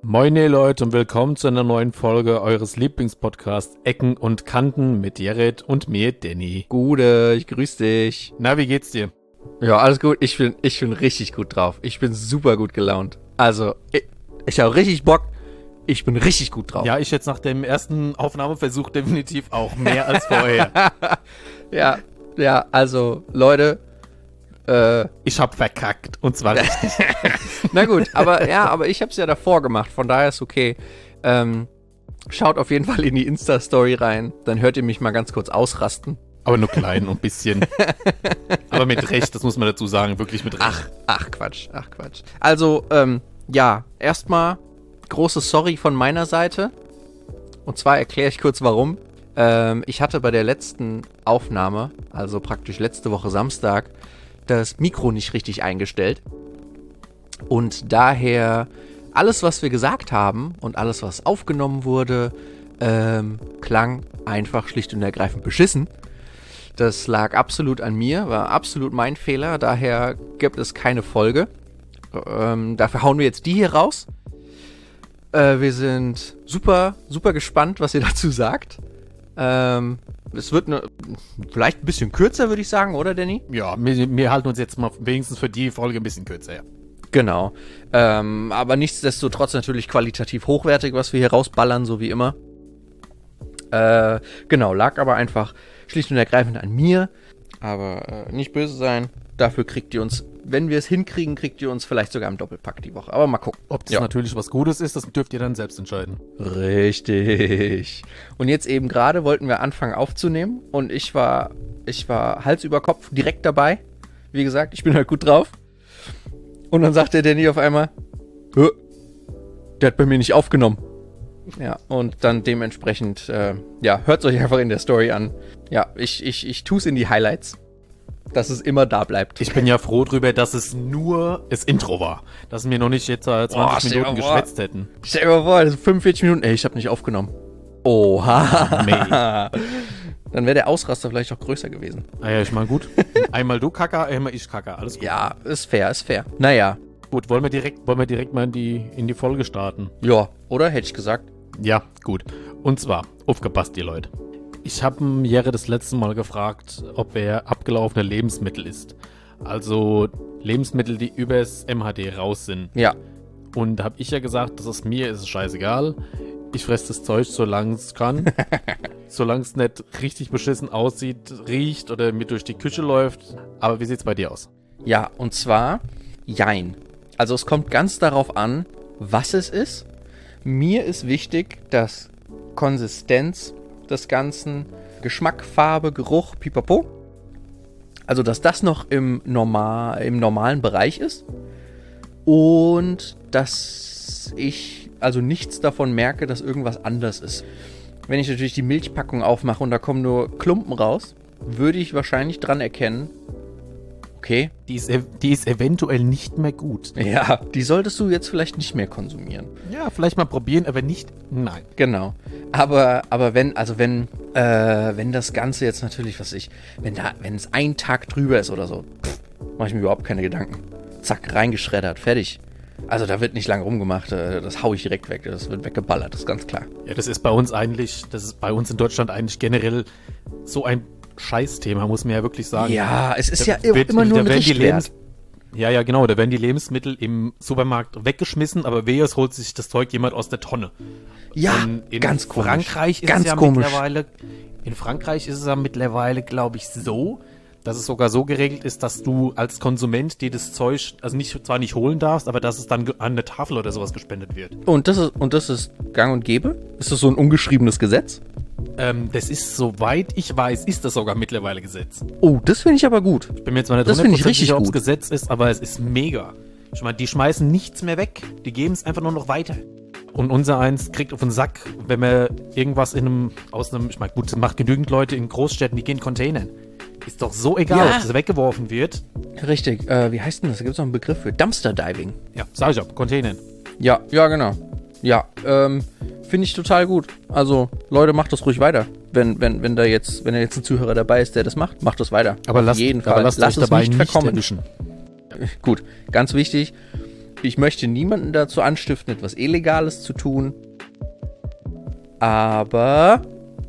Moin Leute und willkommen zu einer neuen Folge eures Lieblingspodcasts Ecken und Kanten mit Jared und mir, Danny. Gude, ich grüß dich. Na, wie geht's dir? Ja, alles gut. Ich bin richtig gut drauf. Ich bin super gut gelaunt. Also, ich habe richtig Bock. Ich bin richtig gut drauf. Ja, ich jetzt nach dem ersten Aufnahmeversuch definitiv auch mehr als vorher. Ja, also, Leute, Ich hab verkackt und zwar richtig. na gut, aber ich hab's ja davor gemacht, von daher ist okay. Schaut auf jeden Fall in die Insta-Story rein, dann hört ihr mich mal ganz kurz ausrasten. Aber nur klein und bisschen. Aber mit Recht, das muss man dazu sagen, wirklich mit Recht. Ach Quatsch. Also, ja, erstmal großes Sorry von meiner Seite. Und zwar erkläre ich kurz warum. Ich hatte bei der letzten Aufnahme, also praktisch letzte Woche Samstag, das Mikro nicht richtig eingestellt. Und daher alles, was wir gesagt haben und alles, was aufgenommen wurde, klang einfach schlicht und ergreifend beschissen. Das lag absolut an mir, war absolut mein Fehler, daher gibt es keine Folge. Dafür hauen wir jetzt die hier raus. Wir sind super gespannt, was ihr dazu sagt. Es wird vielleicht ein bisschen kürzer, würde ich sagen, oder Danny? Ja, wir halten uns jetzt mal wenigstens für die Folge ein bisschen kürzer. Ja. Genau. Aber nichtsdestotrotz natürlich qualitativ hochwertig, was wir hier rausballern, so wie immer. Genau, lag aber einfach schlicht und ergreifend an mir. Aber nicht böse sein. Dafür kriegt ihr uns, wenn wir es hinkriegen, kriegt ihr uns vielleicht sogar im Doppelpack die Woche. Aber mal gucken. Ob das natürlich was Gutes ist, das dürft ihr dann selbst entscheiden. Richtig. Und jetzt eben gerade wollten wir anfangen aufzunehmen. Und ich war Hals über Kopf direkt dabei. Wie gesagt, ich bin halt gut drauf. Und dann sagt der Danny auf einmal, der hat bei mir nicht aufgenommen. Ja, und dann dementsprechend, hört euch einfach in der Story an. Ja, ich tue es in die Highlights, dass es immer da bleibt. Ich bin ja froh drüber, dass es nur das Intro war. Dass wir noch nicht jetzt 20 Minuten geschwätzt hätten. Stell dir mal vor, das sind 45 Minuten. Ey, ich habe nicht aufgenommen. Oha. Dann wäre der Ausraster vielleicht auch größer gewesen. Ja, ich meine, gut. Einmal du Kacker, einmal ich Kacker. Alles gut. Ja, ist fair. Naja. Gut, wollen wir direkt mal in die Folge starten? Ja, oder? Hätte ich gesagt. Ja, gut. Und zwar, aufgepasst, ihr Leute. Ich habe Jerry das letzte Mal gefragt, ob er abgelaufene Lebensmittel isst. Also Lebensmittel, die übers MHD raus sind. Ja. Und da habe ich ja gesagt, mir ist es scheißegal. Ich fresse das Zeug, solange es kann. Solange es nicht richtig beschissen aussieht, riecht oder mir durch die Küche läuft. Aber wie sieht's bei dir aus? Ja, und zwar jein. Also es kommt ganz darauf an, was es ist. Mir ist wichtig, dass Konsistenz des Ganzen, Geschmack, Farbe, Geruch, pipapo. Also, dass das noch im normalen Bereich ist. Und dass ich also nichts davon merke, dass irgendwas anders ist. Wenn ich natürlich die Milchpackung aufmache und da kommen nur Klumpen raus, würde ich wahrscheinlich dran erkennen, okay. Die ist eventuell nicht mehr gut. Ja, die solltest du jetzt vielleicht nicht mehr konsumieren. Ja, vielleicht mal probieren, aber nicht, nein. Genau. Aber wenn das Ganze jetzt natürlich, wenn es ein Tag drüber ist oder so, mache ich mir überhaupt keine Gedanken. Zack, reingeschreddert, fertig. Also da wird nicht lange rumgemacht, das hau ich direkt weg, das wird weggeballert, das ist ganz klar. Ja, das ist bei uns in Deutschland eigentlich generell so ein Scheißthema, muss man ja wirklich sagen. Ja, es ist immer nur ein Richtwert. Ja, genau, da werden die Lebensmittel im Supermarkt weggeschmissen, aber es holt sich das Zeug jemand aus der Tonne. Ja, ganz komisch. In Frankreich ist es ja mittlerweile, glaube ich, so, dass es sogar so geregelt ist, dass du als Konsument dir das Zeug, also zwar nicht holen darfst, aber dass es dann an eine Tafel oder sowas gespendet wird. Und das ist gang und gäbe? Ist das so ein ungeschriebenes Gesetz? Das ist, soweit ich weiß, ist das sogar mittlerweile Gesetz. Oh, das finde ich aber gut. Ich bin mir zwar nicht 100% sicher, ob es Gesetz ist, aber es ist mega. Ich meine, die schmeißen nichts mehr weg. Die geben es einfach nur noch weiter. Und unser eins kriegt auf den Sack, wenn man irgendwas ich meine, gut, das macht genügend Leute in Großstädten, die gehen Containern. Ist doch so egal, ob das weggeworfen wird. Richtig, wie heißt denn das? Da gibt es noch einen Begriff für Dumpster Diving. Ja, sag ich auch, Containern. Ja, genau. Ja, finde ich total gut. Also, Leute, macht das ruhig weiter. Wenn da jetzt ein Zuhörer dabei ist, der das macht das weiter. Aber lasst euch dabei nicht verkommen. Gut, ganz wichtig. ich möchte niemanden dazu anstiften, etwas Illegales zu tun. Aber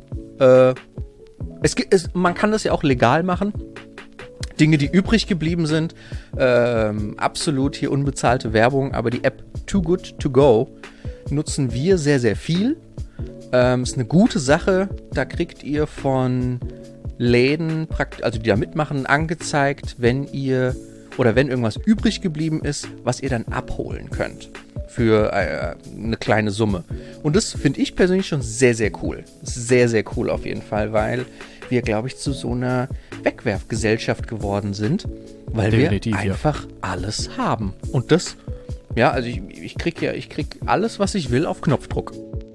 man kann das ja auch legal machen. Dinge, die übrig geblieben sind. Absolut hier unbezahlte Werbung. Aber die App Too Good To Go nutzen wir sehr, sehr viel. Ist eine gute Sache. Da kriegt ihr von Läden, also die da mitmachen, angezeigt, wenn irgendwas übrig geblieben ist, was ihr dann abholen könnt für eine kleine Summe. Und das finde ich persönlich schon sehr, sehr cool. Sehr, sehr cool auf jeden Fall, weil wir, glaube ich, zu so einer Wegwerfgesellschaft geworden sind, weil definitiv, wir einfach alles haben. Und das, ja, also ich krieg alles, was ich will, auf Knopfdruck.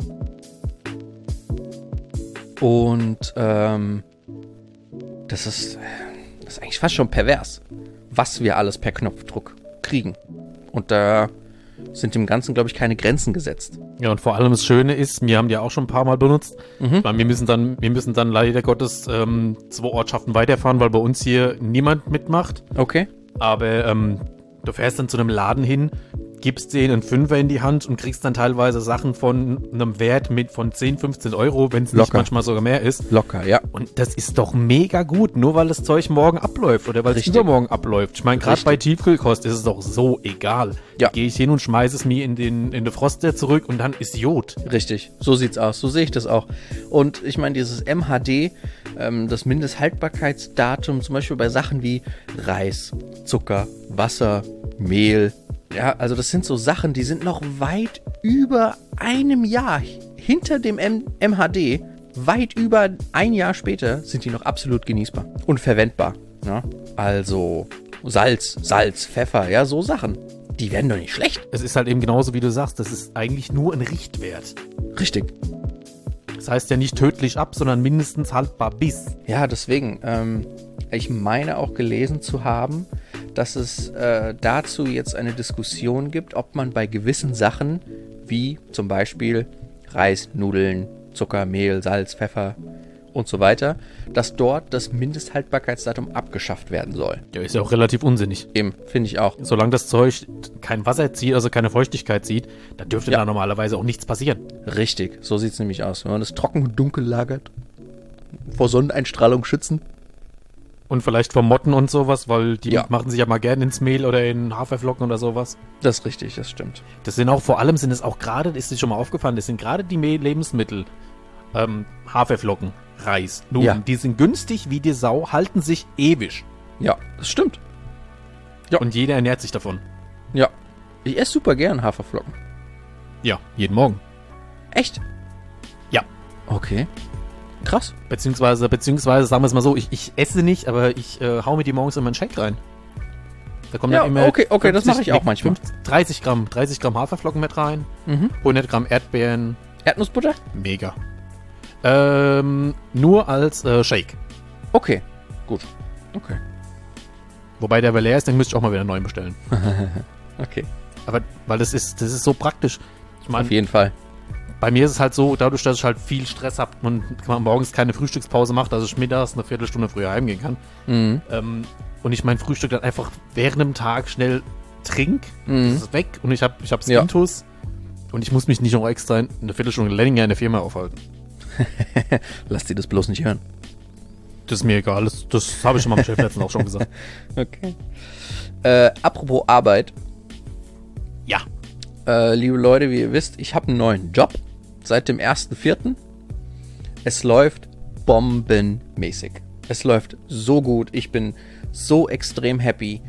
Und das ist eigentlich fast schon pervers, was wir alles per Knopfdruck kriegen. Und da sind dem Ganzen, glaube ich, keine Grenzen gesetzt. Ja, und vor allem das Schöne ist, wir haben die auch schon ein paar Mal benutzt. Weil wir müssen dann leider Gottes 2 Ortschaften weiterfahren, weil bei uns hier niemand mitmacht. Okay. Aber du fährst dann zu einem Laden hin, gibst denen einen Fünfer in die Hand und kriegst dann teilweise Sachen von einem Wert von 10, 15 Euro, wenn es nicht manchmal sogar mehr ist. Locker, ja. Und das ist doch mega gut, nur weil das Zeug morgen abläuft oder weil es übermorgen abläuft. Ich meine, gerade bei Tiefkühlkost ist es doch so egal. Ja. Gehe ich hin und schmeiße es mir in den Froster zurück und dann ist Jod. Richtig, so sieht's aus, so sehe ich das auch. Und ich meine, dieses MHD, das Mindesthaltbarkeitsdatum, zum Beispiel bei Sachen wie Reis, Zucker, Wasser, Mehl, ja, also das sind so Sachen, die sind noch weit über einem Jahr hinter dem MHD. Weit über ein Jahr später sind die noch absolut genießbar und verwendbar. Ja? Also Salz, Pfeffer, ja, so Sachen. Die werden doch nicht schlecht. Es ist halt eben genauso, wie du sagst, das ist eigentlich nur ein Richtwert. Richtig. Das heißt ja nicht tödlich ab, sondern mindestens haltbar bis. Ja, deswegen, ich meine auch gelesen zu haben, dass es dazu jetzt eine Diskussion gibt, ob man bei gewissen Sachen, wie zum Beispiel Reis, Nudeln, Zucker, Mehl, Salz, Pfeffer und so weiter, dass dort das Mindesthaltbarkeitsdatum abgeschafft werden soll. Ja, ist ja auch relativ unsinnig. Eben, finde ich auch. Solange das Zeug kein Wasser zieht, also keine Feuchtigkeit zieht, da dürfte da normalerweise auch nichts passieren. Richtig, so sieht es nämlich aus. Wenn man das trocken und dunkel lagert, vor Sonneneinstrahlung schützen. Und vielleicht vor Motten und sowas, weil die machen sich ja mal gerne ins Mehl oder in Haferflocken oder sowas. Das ist richtig, das stimmt. Das sind auch, vor allem sind es auch gerade, ist dir schon mal aufgefallen, das sind gerade die Lebensmittel, Haferflocken, Reis, Nudeln, die sind günstig wie die Sau, halten sich ewig. Ja, das stimmt. Ja. Und jeder ernährt sich davon. Ja. Ich esse super gern Haferflocken. Ja, jeden Morgen. Echt? Ja. Okay. Krass. Beziehungsweise sagen wir es mal so, ich esse nicht, aber ich hau mir die morgens in meinen Shake rein. Da kommen dann immer okay, 50, das mache ich auch manchmal. 30 Gramm Haferflocken mit rein, 100 Gramm Erdbeeren. Erdnussbutter? Mega. Nur als Shake. Okay, gut. Okay. Wobei der leer ist, dann müsste ich auch mal wieder einen neuen bestellen. Okay. Aber, weil das ist so praktisch. Ich mein, auf jeden Fall. Bei mir ist es halt so, dadurch, dass ich halt viel Stress habe und man morgens keine Frühstückspause macht, dass ich mittags eine Viertelstunde früher heimgehen kann. Und ich mein Frühstück dann einfach während dem Tag schnell trink, das ist weg und ich hab Intus und ich muss mich nicht noch extra eine Viertelstunde länger in der Firma aufhalten. Lass dir das bloß nicht hören. Das ist mir egal, das habe ich schon mal meinem Chef letztens auch schon gesagt. Okay. Apropos Arbeit. Ja. Liebe Leute, wie ihr wisst, ich habe einen neuen Job seit dem 1.4. Es läuft bombenmäßig. Es läuft so gut. Ich bin so extrem happy.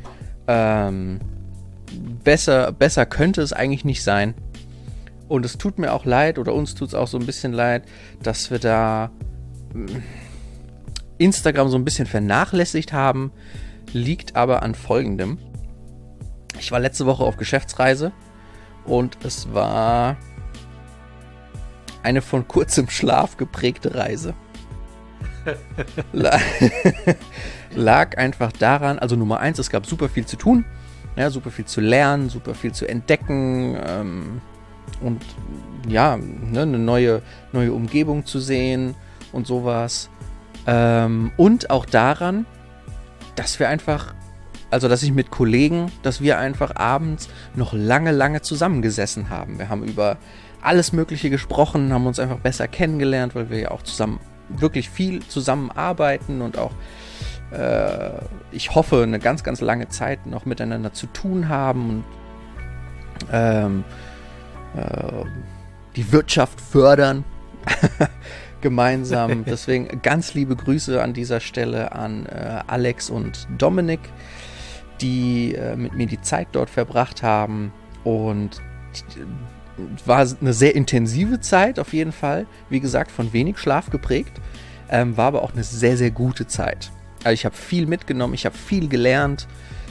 Besser könnte es eigentlich nicht sein. Und es tut mir auch leid, oder uns tut es auch so ein bisschen leid, dass wir da Instagram so ein bisschen vernachlässigt haben. Liegt aber an Folgendem. Ich war letzte Woche auf Geschäftsreise und es war eine von kurzem Schlaf geprägte Reise. Lag einfach daran, also Nummer 1, es gab super viel zu tun, ja, super viel zu lernen, super viel zu entdecken und ja, ne, eine neue Umgebung zu sehen und sowas. Und auch daran, dass wir einfach Also, dass ich mit Kollegen, dass wir einfach abends noch lange, lange zusammengesessen haben. Wir haben über alles Mögliche gesprochen, haben uns einfach besser kennengelernt, weil wir ja auch zusammen, wirklich viel zusammenarbeiten und auch, ich hoffe, eine ganz, ganz lange Zeit noch miteinander zu tun haben und die Wirtschaft fördern. Gemeinsam. Deswegen ganz liebe Grüße an dieser Stelle an Alex und Dominik, die mit mir die Zeit dort verbracht haben. Und war eine sehr intensive Zeit auf jeden Fall. Wie gesagt, von wenig Schlaf geprägt. War aber auch eine sehr, sehr gute Zeit. Also ich habe viel mitgenommen, ich habe viel gelernt.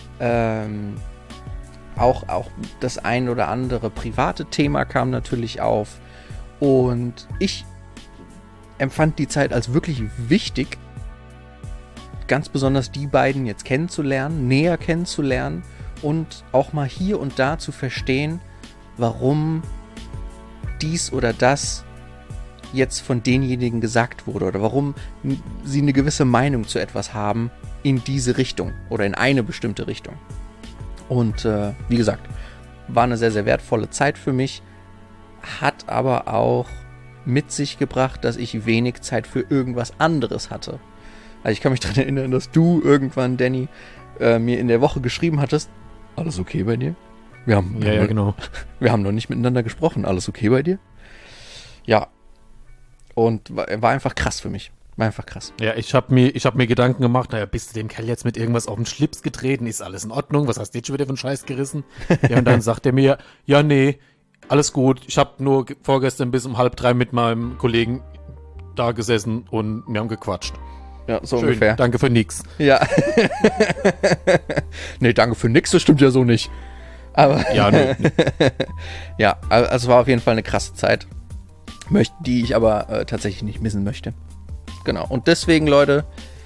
Auch das ein oder andere private Thema kam natürlich auf. Und ich empfand die Zeit als wirklich wichtig, ganz besonders die beiden jetzt kennenzulernen, näher kennenzulernen und auch mal hier und da zu verstehen, warum dies oder das jetzt von denjenigen gesagt wurde oder warum sie eine gewisse Meinung zu etwas haben in diese Richtung oder in eine bestimmte Richtung. Und wie gesagt, war eine sehr, sehr wertvolle Zeit für mich, hat aber auch mit sich gebracht, dass ich wenig Zeit für irgendwas anderes hatte. Also ich kann mich daran erinnern, dass du irgendwann, Danny, mir in der Woche geschrieben hattest, alles okay bei dir? Genau. Wir haben noch nicht miteinander gesprochen, alles okay bei dir? Ja. Und war einfach krass für mich. War einfach krass. Ja, ich hab mir Gedanken gemacht, naja, bist du dem Kerl jetzt mit irgendwas auf den Schlips getreten? Ist alles in Ordnung? Was hast du jetzt schon wieder für einen Scheiß gerissen? Ja, und dann sagt er mir, ja, nee, alles gut. Ich habe nur vorgestern bis um 2:30 mit meinem Kollegen da gesessen und wir haben gequatscht. Ja, so schön, ungefähr. Danke für nix. Ja. Nee, danke für nix, das stimmt ja so nicht. Aber ja, nee. Ja, also es war auf jeden Fall eine krasse Zeit, die ich aber tatsächlich nicht missen möchte. Genau. Und deswegen, Leute,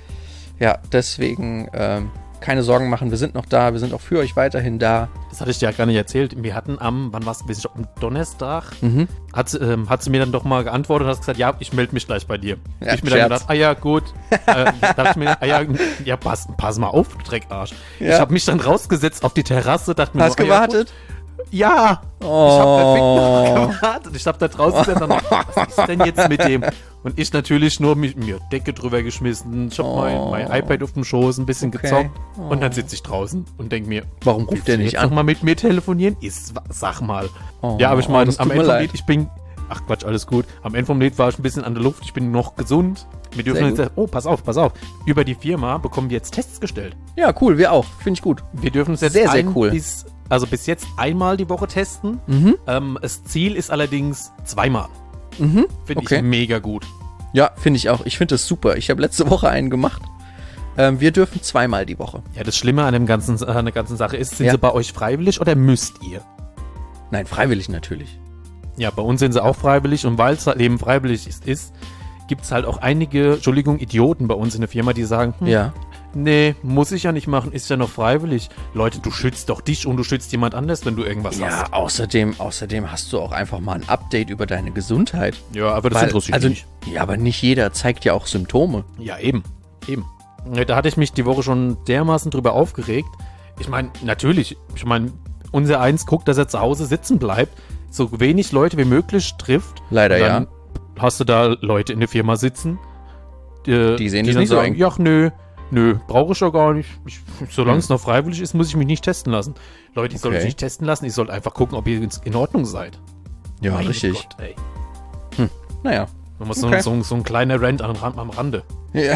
keine Sorgen machen, wir sind noch da, wir sind auch für euch weiterhin da. Das hatte ich dir ja gar nicht erzählt. Wir hatten am Donnerstag, hat sie mir dann doch mal geantwortet und hat gesagt, ja, ich melde mich gleich bei dir. Ja, ich mir dann gedacht, ja, gut. Dachte ich mir, ja, pass mal auf, du Dreckarsch. Ja. Ich habe mich dann rausgesetzt auf die Terrasse, dachte mir, hast gewartet? Ja, oh. Ich habe perfekt noch gewartet. Ich habe da draußen gesessen, was ist denn jetzt mit dem? Und ich natürlich nur mir Decke drüber geschmissen. Ich habe mein iPad auf dem Schoß ein bisschen gezockt. Und dann sitze ich draußen und denke mir, warum ruft der nicht an? Noch mal mit mir telefonieren? Sag mal. Ja, aber ich meine, am Ende vom Lied, ach Quatsch, alles gut. Am Ende vom Lied war ich ein bisschen an der Luft. Ich bin noch gesund. Wir dürfen jetzt sagen, pass auf. Über die Firma bekommen wir jetzt Tests gestellt. Ja, cool, wir auch. Finde ich gut. Wir dürfen es jetzt sehr cool. bis jetzt einmal die Woche testen. Das Ziel ist allerdings 2-mal. Finde ich mega gut. Ja, finde ich auch. Ich finde das super. Ich habe letzte Woche einen gemacht. Wir dürfen 2-mal die Woche. Ja, das Schlimme an der ganzen Sache ist, sind sie bei euch freiwillig oder müsst ihr? Nein, freiwillig natürlich. Ja, bei uns sind sie auch freiwillig und weil es halt eben freiwillig ist, gibt es halt auch einige, Idioten bei uns in der Firma, die sagen, nee, muss ich ja nicht machen, ist ja noch freiwillig. Leute, du schützt doch dich und du schützt jemand anders, wenn du irgendwas hast. Ja, außerdem hast du auch einfach mal ein Update über deine Gesundheit. Ja, aber das interessiert mich nicht. Ja, aber nicht jeder zeigt ja auch Symptome. Ja, eben. Ja, da hatte ich mich die Woche schon dermaßen drüber aufgeregt. Ich meine, natürlich, unser Eins guckt, dass er zu Hause sitzen bleibt, so wenig Leute wie möglich trifft. Leider dann hast du da Leute in der Firma sitzen, die sehen das nicht so eng. Ja, nö, brauche ich ja gar nicht. Solange es noch freiwillig ist, muss ich mich nicht testen lassen. Leute, ich soll mich nicht testen lassen, ich soll einfach gucken, ob ihr in Ordnung seid. Ja, mein richtig. Gott, ey. Naja. Man muss so ein kleiner Rant am Rande. Ja.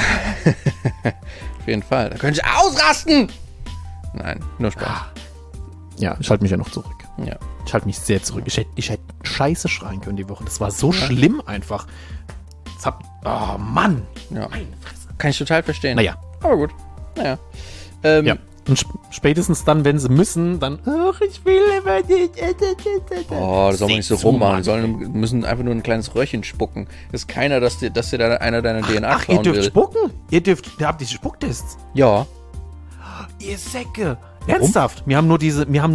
Auf jeden Fall. Da könnte ich ausrasten! Nein, nur Spaß. Ja, ich halte mich ja noch zurück. Ja. Ich halte mich sehr zurück. Ich hätte scheiße schreien können die Woche. Das war so schlimm einfach. Oh Mann. Ja. Meine Fresse. Kann ich total verstehen. Naja. Aber gut. Naja. Ja. Und spätestens dann, wenn sie müssen, dann, ich will immer nicht. Das soll man nicht so rummachen. Die müssen einfach nur ein kleines Röhrchen spucken. Ist keiner, dass dir da einer deiner DNA klauen will. Ihr dürft spucken? Ihr habt diese Spucktests? Ja. Ihr Säcke. Ernsthaft? Wir haben nur diese, wie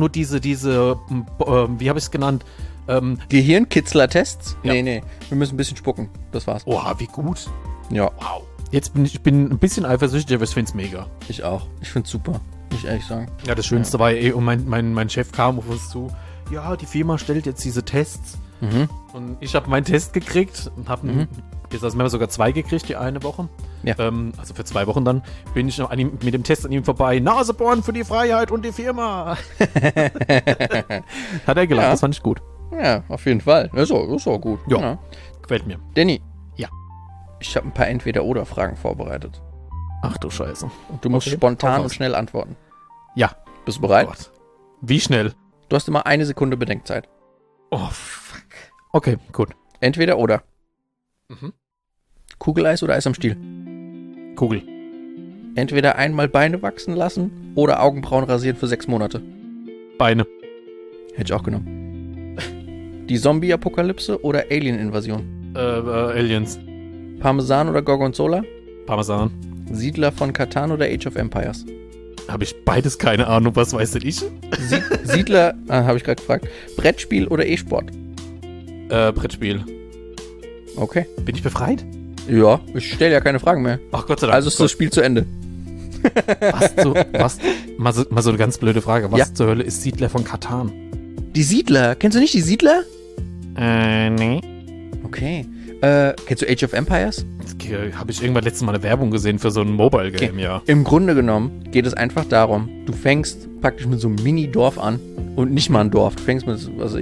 habe ich es genannt? Gehirnkitzler-Tests? Ja. Nee. Wir müssen ein bisschen spucken. Das war's. Oha, wie gut. Ja. Wow. Jetzt bin ich ein bisschen eifersüchtig, aber ich find's mega. Ich auch. Ich find's super. muss ich ehrlich sagen. Ja, das Schönste war ja und mein Chef kam auf uns zu, ja, die Firma stellt jetzt diese Tests. Und ich habe meinen Test gekriegt und habe jetzt haben wir sogar 2 gekriegt, die eine Woche. Ja. Also für 2 Wochen dann bin ich noch mit dem Test an ihm vorbei. Nasebohren für die Freiheit und die Firma. Hat er gelacht, das fand ich gut. Ja, auf jeden Fall. Das ist auch gut. Ja, gefällt mir. Danny. Ja. Ich habe ein paar Entweder-Oder-Fragen vorbereitet. Ach du Scheiße. Und du musst spontan und schnell antworten. Ja. Bist du bereit? Gott. Wie schnell? Du hast immer 1 Sekunde Bedenkzeit. Oh, fuck. Okay, gut. Entweder oder. Kugeleis oder Eis am Stiel? Kugel. Entweder einmal Beine wachsen lassen oder Augenbrauen rasieren für 6 Monate. Beine. Hätte ich auch genommen. Die Zombie-Apokalypse oder Alien-Invasion? Aliens. Parmesan oder Gorgonzola? Parmesan. Siedler von Catan oder Age of Empires? Habe ich beides keine Ahnung, was weiß denn ich? Siedler, habe ich gerade gefragt. Brettspiel oder E-Sport? Brettspiel. Okay. Bin ich befreit? Ja, ich stelle ja keine Fragen mehr. Ach Gott sei Dank. Also ist das Spiel zu Ende. Was? Mal so eine ganz blöde Frage. Was zur Hölle ist Siedler von Catan? Die Siedler. Kennst du nicht die Siedler? Nee. Okay. Kennst du Age of Empires? Habe ich irgendwann letztes Mal eine Werbung gesehen für so ein Mobile-Game, ja. Im Grunde genommen geht es einfach darum, du fängst praktisch mit so einem Mini-Dorf an und nicht mal ein Dorf. Du fängst mit,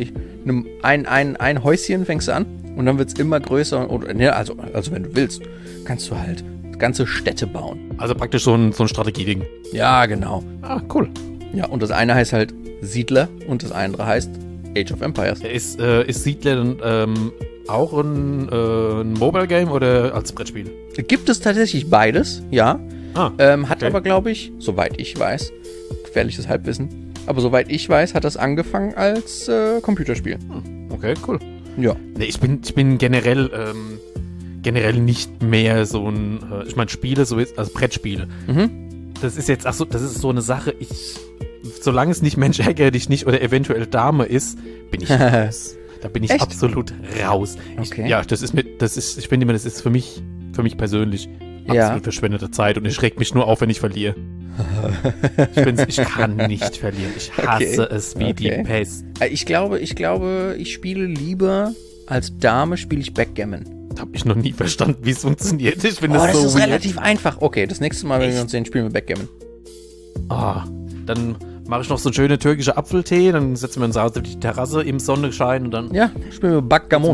ein Häuschen fängst du an und dann wird es immer größer. Also wenn du willst, kannst du halt ganze Städte bauen. Also praktisch so ein Strategieding. Ja, genau. Ah, cool. Ja, und das eine heißt halt Siedler und das andere heißt Age of Empires. Ist Siedler dann auch ein Mobile-Game oder als Brettspiel? Gibt es tatsächlich beides, ja. Hat okay. aber, glaube ich, soweit ich weiß, gefährliches Halbwissen, aber soweit ich weiß, hat das angefangen als Computerspiel. Okay, cool. Ja. Nee, ich bin generell nicht mehr so ein, ich meine Spiele, also Brettspiele. Das ist jetzt, das ist so eine Sache, solange es nicht Mensch ärgere dich nicht oder eventuell Dame ist, bin ich raus. Da bin ich absolut raus. Okay. Ich finde immer, das ist für mich persönlich absolut verschwendete Zeit und ich reg mich nur auf, wenn ich verliere. Ich kann nicht verlieren. Ich hasse es wie die Pest. Ich glaube, ich spiele lieber als Dame, spiele ich Backgammon. Habe ich noch nie verstanden, wie es funktioniert. Ich finde das so ist weird. relativ einfach. Okay, das nächste Mal, wenn wir uns sehen, spielen wir Backgammon. Dann mache ich noch so einen schönen türkischen Apfeltee, dann setzen wir uns auf die Terrasse im Sonnenschein und dann... Ja, spielen wir Backgammon.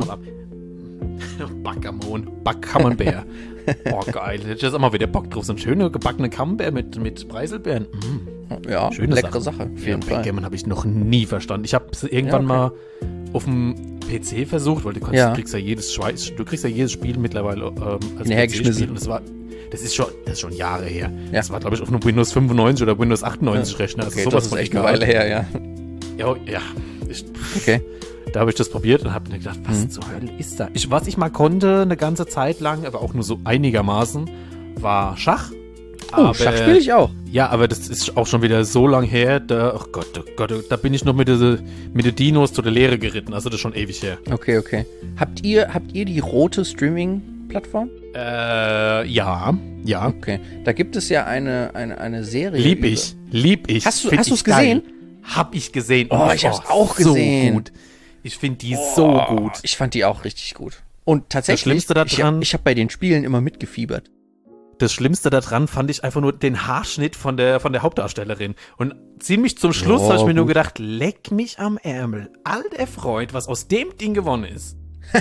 Backkammbär. Oh, geil. Hätte ich jetzt auch mal wieder Bock drauf. So ein schöner gebackene Camembert mit Preiselbeeren. Ja, schöne leckere Sache. Auf jeden Fall. Backgammon habe ich noch nie verstanden. Ich habe es irgendwann mal auf dem PC versucht, weil du kriegst ja jedes Spiel mittlerweile als PC-Spiel. Und das ist schon Jahre her. Ja. Das war, glaube ich, auf einem Windows 95 oder Windows 98 Rechner. Also okay, das ist echt eine Weile her, ja. Ja. Okay. Da habe ich das probiert und habe mir gedacht, was zur Hölle ist da? Was ich mal konnte eine ganze Zeit lang, aber auch nur so einigermaßen, war Schach. Schach spiele ich auch. Ja, aber das ist auch schon wieder so lang her, oh Gott, da bin ich noch mit den Dinos zu der Lehre geritten, also das ist schon ewig her. Okay. Habt ihr die rote Streaming-Plattform? Ja. Okay, da gibt es ja eine Serie. Lieb ich. Hast du es gesehen? Hab ich gesehen. Oh, ich hab's auch gesehen. So gut. Ich finde die so gut. Ich fand die auch richtig gut. Und tatsächlich, das Schlimmste daran, ich habe bei den Spielen immer mitgefiebert. Das Schlimmste daran fand ich einfach nur den Haarschnitt von der Hauptdarstellerin. Und ziemlich zum Schluss habe ich mir nur gedacht, leck mich am Ärmel. All der Freud, was aus dem Ding gewonnen ist.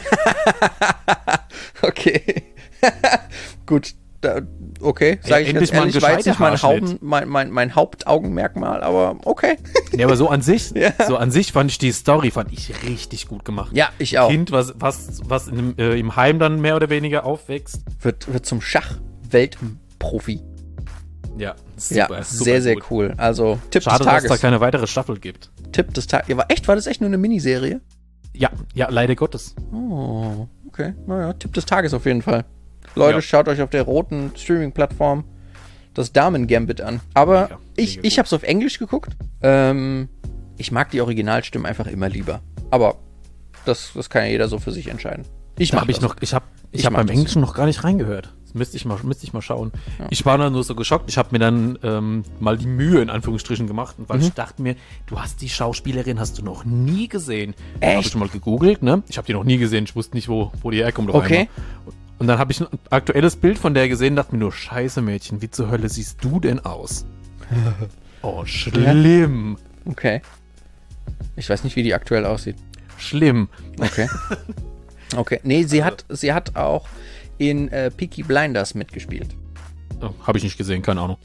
Okay. Gut. Okay, sage ich ganz ehrlich, war jetzt nicht mein Hauptaugenmerkmal, aber okay. Ja, aber so an sich fand ich die Story richtig gut gemacht. Ja, ich auch. Kind, was im Heim dann mehr oder weniger aufwächst. Wird zum Schach-Weltprofi. Ja, super sehr, sehr cool. Also, Tipp Schade, des Tages. Dass es da keine weitere Staffel gibt. Tipp des Tages. Ja, war das echt nur eine Miniserie? Ja, leider Gottes. Oh, okay. Naja, Tipp des Tages auf jeden Fall. Leute, schaut euch auf der roten Streaming-Plattform das Damen-Gambit an. Aber ich habe es auf Englisch geguckt. Ich mag die Originalstimmen einfach immer lieber. Aber das kann ja jeder so für sich entscheiden. Ich habe beim Englischen noch gar nicht reingehört. Müsste ich mal schauen. Ja. Ich war dann nur so geschockt. Ich habe mir dann mal die Mühe in Anführungsstrichen gemacht, weil ich dachte mir, du hast die Schauspielerin hast du noch nie gesehen. Echt? Habe ich mal gegoogelt, ne? Ich habe die noch nie gesehen. Ich wusste nicht, wo die herkommt. Okay. Und dann habe ich ein aktuelles Bild von der gesehen und dachte mir nur, scheiße Mädchen, wie zur Hölle siehst du denn aus? Oh, schlimm. Okay. Ich weiß nicht, wie die aktuell aussieht. Schlimm. Okay. Okay. Nee, sie hat auch in Peaky Blinders mitgespielt. Oh, habe ich nicht gesehen, keine Ahnung.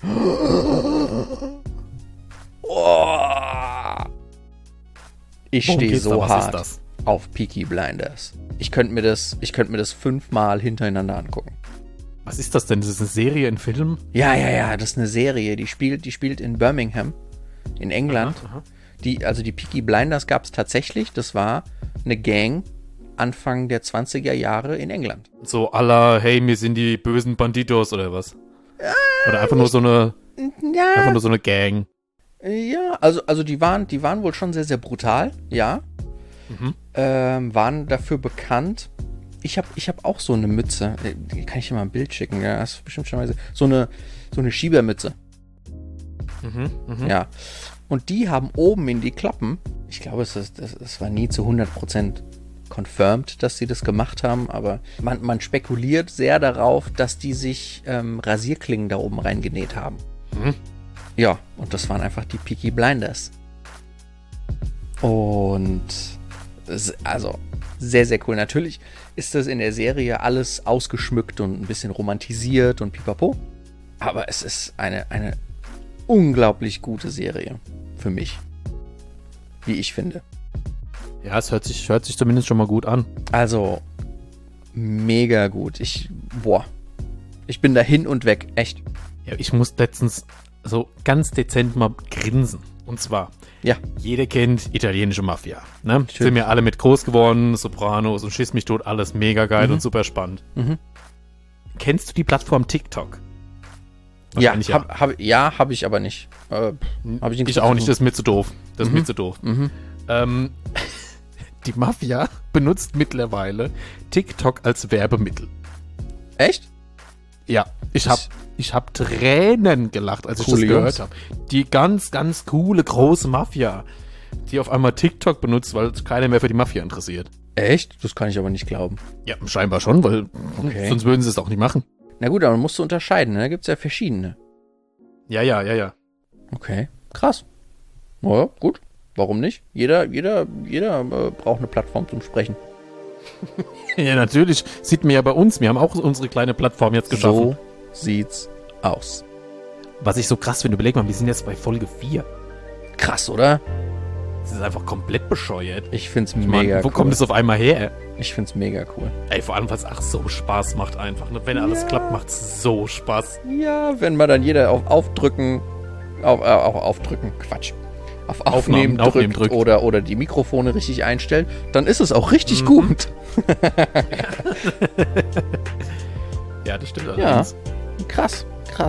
Oh. Ich stehe so hart auf Peaky Blinders. Ich könnte mir das 5-mal hintereinander angucken. Was ist das denn? Das ist eine Serie, ein Film? Ja, das ist eine Serie. Die spielt in Birmingham, in England. Aha. Die Peaky Blinders gab es tatsächlich. Das war eine Gang Anfang der 20er Jahre in England. So à la, hey, wir sind die bösen Banditos oder was? Oder einfach nur so eine Gang. Ja, also die waren wohl schon sehr, sehr brutal, ja. Waren dafür bekannt. Ich hab auch so eine Mütze. Die kann ich dir mal ein Bild schicken, ja. Hast du bestimmt schon mal gesehen. So eine Schiebermütze. Ja. Und die haben oben in die Klappen, ich glaube, es war nie zu 100% confirmed, dass sie das gemacht haben, aber man spekuliert sehr darauf, dass die sich Rasierklingen da oben reingenäht haben. Ja, und das waren einfach die Peaky Blinders. Und also sehr, sehr cool. Natürlich ist das in der Serie alles ausgeschmückt und ein bisschen romantisiert und pipapo. Aber es ist eine unglaublich gute Serie für mich. Wie ich finde. Ja, es hört sich zumindest schon mal gut an. Also, mega gut. Ich bin da hin und weg. Echt. Ja, ich muss letztens so ganz dezent mal grinsen. Und zwar, ja, jeder kennt italienische Mafia. Ne? Sind wir alle mit groß geworden, Sopranos und Schieß mich tot, alles mega geil und super spannend. Kennst du die Plattform TikTok? Ja, habe ich aber nicht. Ich auch nicht, das ist mir zu doof. Die Mafia benutzt mittlerweile TikTok als Werbemittel. Echt? Ja, ich hab Tränen gelacht, als ich das gehört habe. Die ganz, ganz coole, große Mafia, die auf einmal TikTok benutzt, weil keiner mehr für die Mafia interessiert. Echt? Das kann ich aber nicht glauben. Ja, scheinbar schon, weil sonst würden sie es auch nicht machen. Na gut, aber man musst du unterscheiden, ne? Da gibt es ja verschiedene. Ja. Okay, krass. Naja, gut. Warum nicht? Jeder braucht eine Plattform zum Sprechen. Ja, natürlich. Sieht man ja bei uns. Wir haben auch unsere kleine Plattform jetzt geschaffen. So sieht's aus. Was ich so krass finde, überleg mal, wir sind jetzt bei Folge 4. Krass, oder? Das ist einfach komplett bescheuert. Ich find's mega cool. Wo kommt es auf einmal her? Ich find's mega cool. Ey, vor allem, weil es so Spaß macht einfach. Ne? Wenn alles klappt, macht's so Spaß. Ja, wenn man dann jeder auf Aufnehmen drückt oder die Mikrofone richtig einstellt, dann ist es auch richtig gut. Ja, das stimmt allerdings. Ja, krass.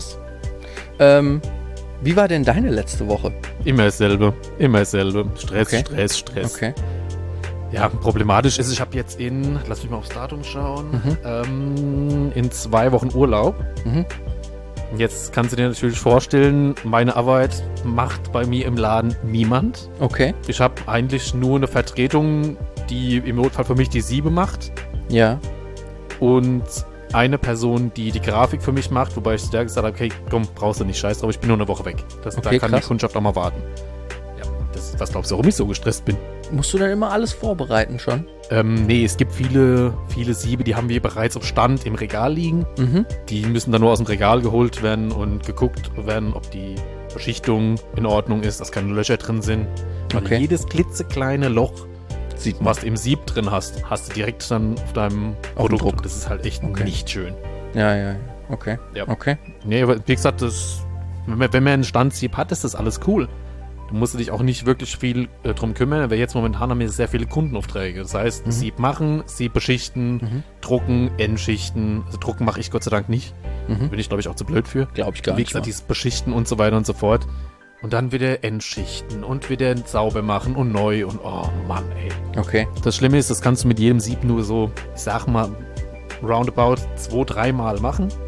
Wie war denn deine letzte Woche? Immer dasselbe. Stress. Okay. Ja, problematisch ist, ich habe jetzt lass mich mal aufs Datum schauen, in 2 Wochen Urlaub. Jetzt kannst du dir natürlich vorstellen, meine Arbeit macht bei mir im Laden niemand. Okay. Ich habe eigentlich nur eine Vertretung, die im Notfall für mich die Siebe macht. Ja. Und eine Person, die die Grafik für mich macht, wobei ich der gesagt habe, okay, komm, brauchst du nicht, scheiß drauf, ich bin nur eine Woche weg. Da kann die Kundschaft auch mal warten. Ja, was glaubst du, warum ich so gestresst bin? Musst du dann immer alles vorbereiten schon? Nee, es gibt viele Siebe, die haben wir bereits auf Stand im Regal liegen. Die müssen dann nur aus dem Regal geholt werden und geguckt werden, ob die Beschichtung in Ordnung ist, dass keine Löcher drin sind. Weil jedes klitzekleine Loch, was du im Sieb drin hast du direkt dann auf deinem Produkt. Das ist halt echt nicht schön. Ja. Okay. Ja. Okay. Nee, aber wie gesagt, wenn man einen Standsieb hat, ist das alles cool. Du musst dich auch nicht wirklich viel drum kümmern, aber jetzt momentan haben wir sehr viele Kundenaufträge. Das heißt, Sieb machen, Sieb beschichten, drucken, Endschichten. Also drucken mache ich Gott sei Dank nicht. Bin ich, glaube ich, auch zu blöd für. Glaube ich gar nicht. Wie gesagt, dieses Beschichten und so weiter und so fort. Und dann wieder Endschichten und wieder sauber machen und neu und oh Mann, ey. Okay. Das Schlimme ist, das kannst du mit jedem Sieb nur so, ich sag mal, roundabout 2-3 Mal machen.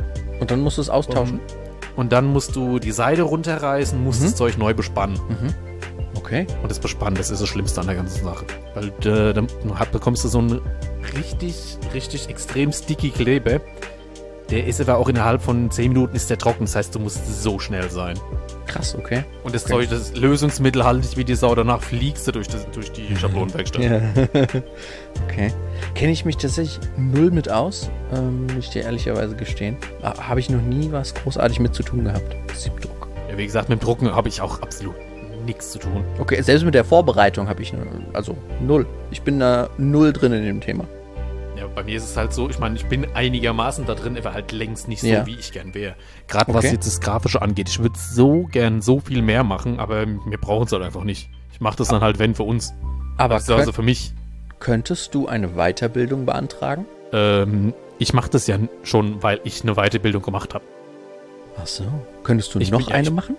Und dann musst du es austauschen? Und dann musst du die Seite runterreißen, musst das Zeug neu bespannen. Okay. Und das Bespannen, das ist das Schlimmste an der ganzen Sache. Weil dann bekommst du so einen richtig extrem sticky Kleber. Der ist aber auch innerhalb von 10 Minuten ist der trocken. Das heißt, du musst so schnell sein. Krass, okay. Und das Zeug, das Lösungsmittel halt nicht wie die Sau. Danach fliegst du durch die Schablonenwerkstatt. Ja. Okay. Kenne ich mich tatsächlich null mit aus, muss ich dir ehrlicherweise gestehen. Habe ich noch nie was großartig mit zu tun gehabt. Siebdruck. Ja, wie gesagt, mit dem Drucken habe ich auch absolut nichts zu tun. Okay, selbst mit der Vorbereitung habe ich null. Ich bin da null drin in dem Thema. Ja, bei mir ist es halt so, ich meine, ich bin einigermaßen da drin, aber halt längst nicht so, wie ich gern wäre. Gerade was jetzt das Grafische angeht. Ich würde so gern so viel mehr machen, aber wir brauchen es halt einfach nicht. Ich mache das dann halt, wenn, für uns. Aber also für mich. Könntest du eine Weiterbildung beantragen? Ich mache das ja schon, weil ich eine Weiterbildung gemacht habe. Ach so. Könntest du noch eine machen?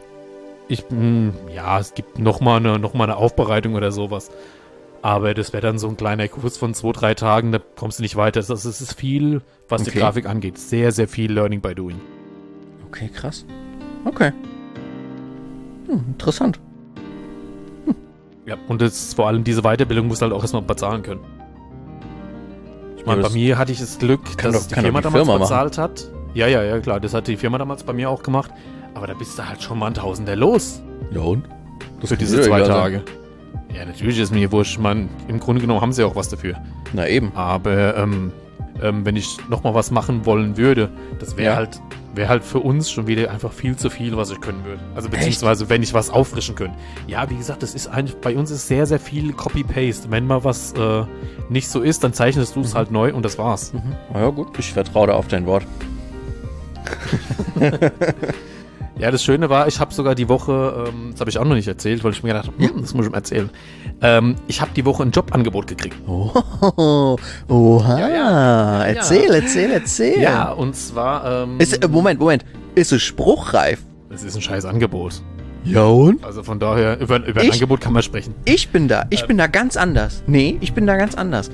Es gibt noch mal eine Aufbereitung oder sowas. Aber das wäre dann so ein kleiner Kurs von 2-3 Tagen, da kommst du nicht weiter. Es ist viel, was die Grafik angeht. Sehr, sehr viel Learning by Doing. Okay, krass. Okay. Interessant. Ja, und das, vor allem diese Weiterbildung musst du halt auch erstmal bezahlen können. Ich meine, bei mir hatte ich das Glück, dass die Firma damals bezahlt hat. Ja, klar, das hat die Firma damals bei mir auch gemacht. Aber da bist du halt schon mal ein Tausender los. Ja und? Das für diese 2 Tage. Ja, natürlich ist mir wurscht. Man, im Grunde genommen haben sie auch was dafür. Na eben. Aber wenn ich nochmal was machen wollen würde, das wäre halt für uns schon wieder einfach viel zu viel, was ich können würde. Also beziehungsweise, wenn ich was auffrischen könnte. Ja, wie gesagt, das ist eigentlich, bei uns ist sehr, sehr viel Copy-Paste. Wenn mal was nicht so ist, dann zeichnest du es halt neu und das war's. Na ja, gut. Ich vertraue da auf dein Wort. Ja, das Schöne war, ich habe sogar die Woche, das habe ich auch noch nicht erzählt, weil ich mir gedacht habe, das muss ich ihm erzählen. Ich habe die Woche ein Jobangebot gekriegt. Oha. Ja. Erzähl. Ja, und zwar... Moment. Ist es spruchreif? Das ist ein scheiß Angebot. Ja und? Also von daher, über ein Angebot kann man sprechen. Ich bin da ganz anders. Nee, ich bin da ganz anders.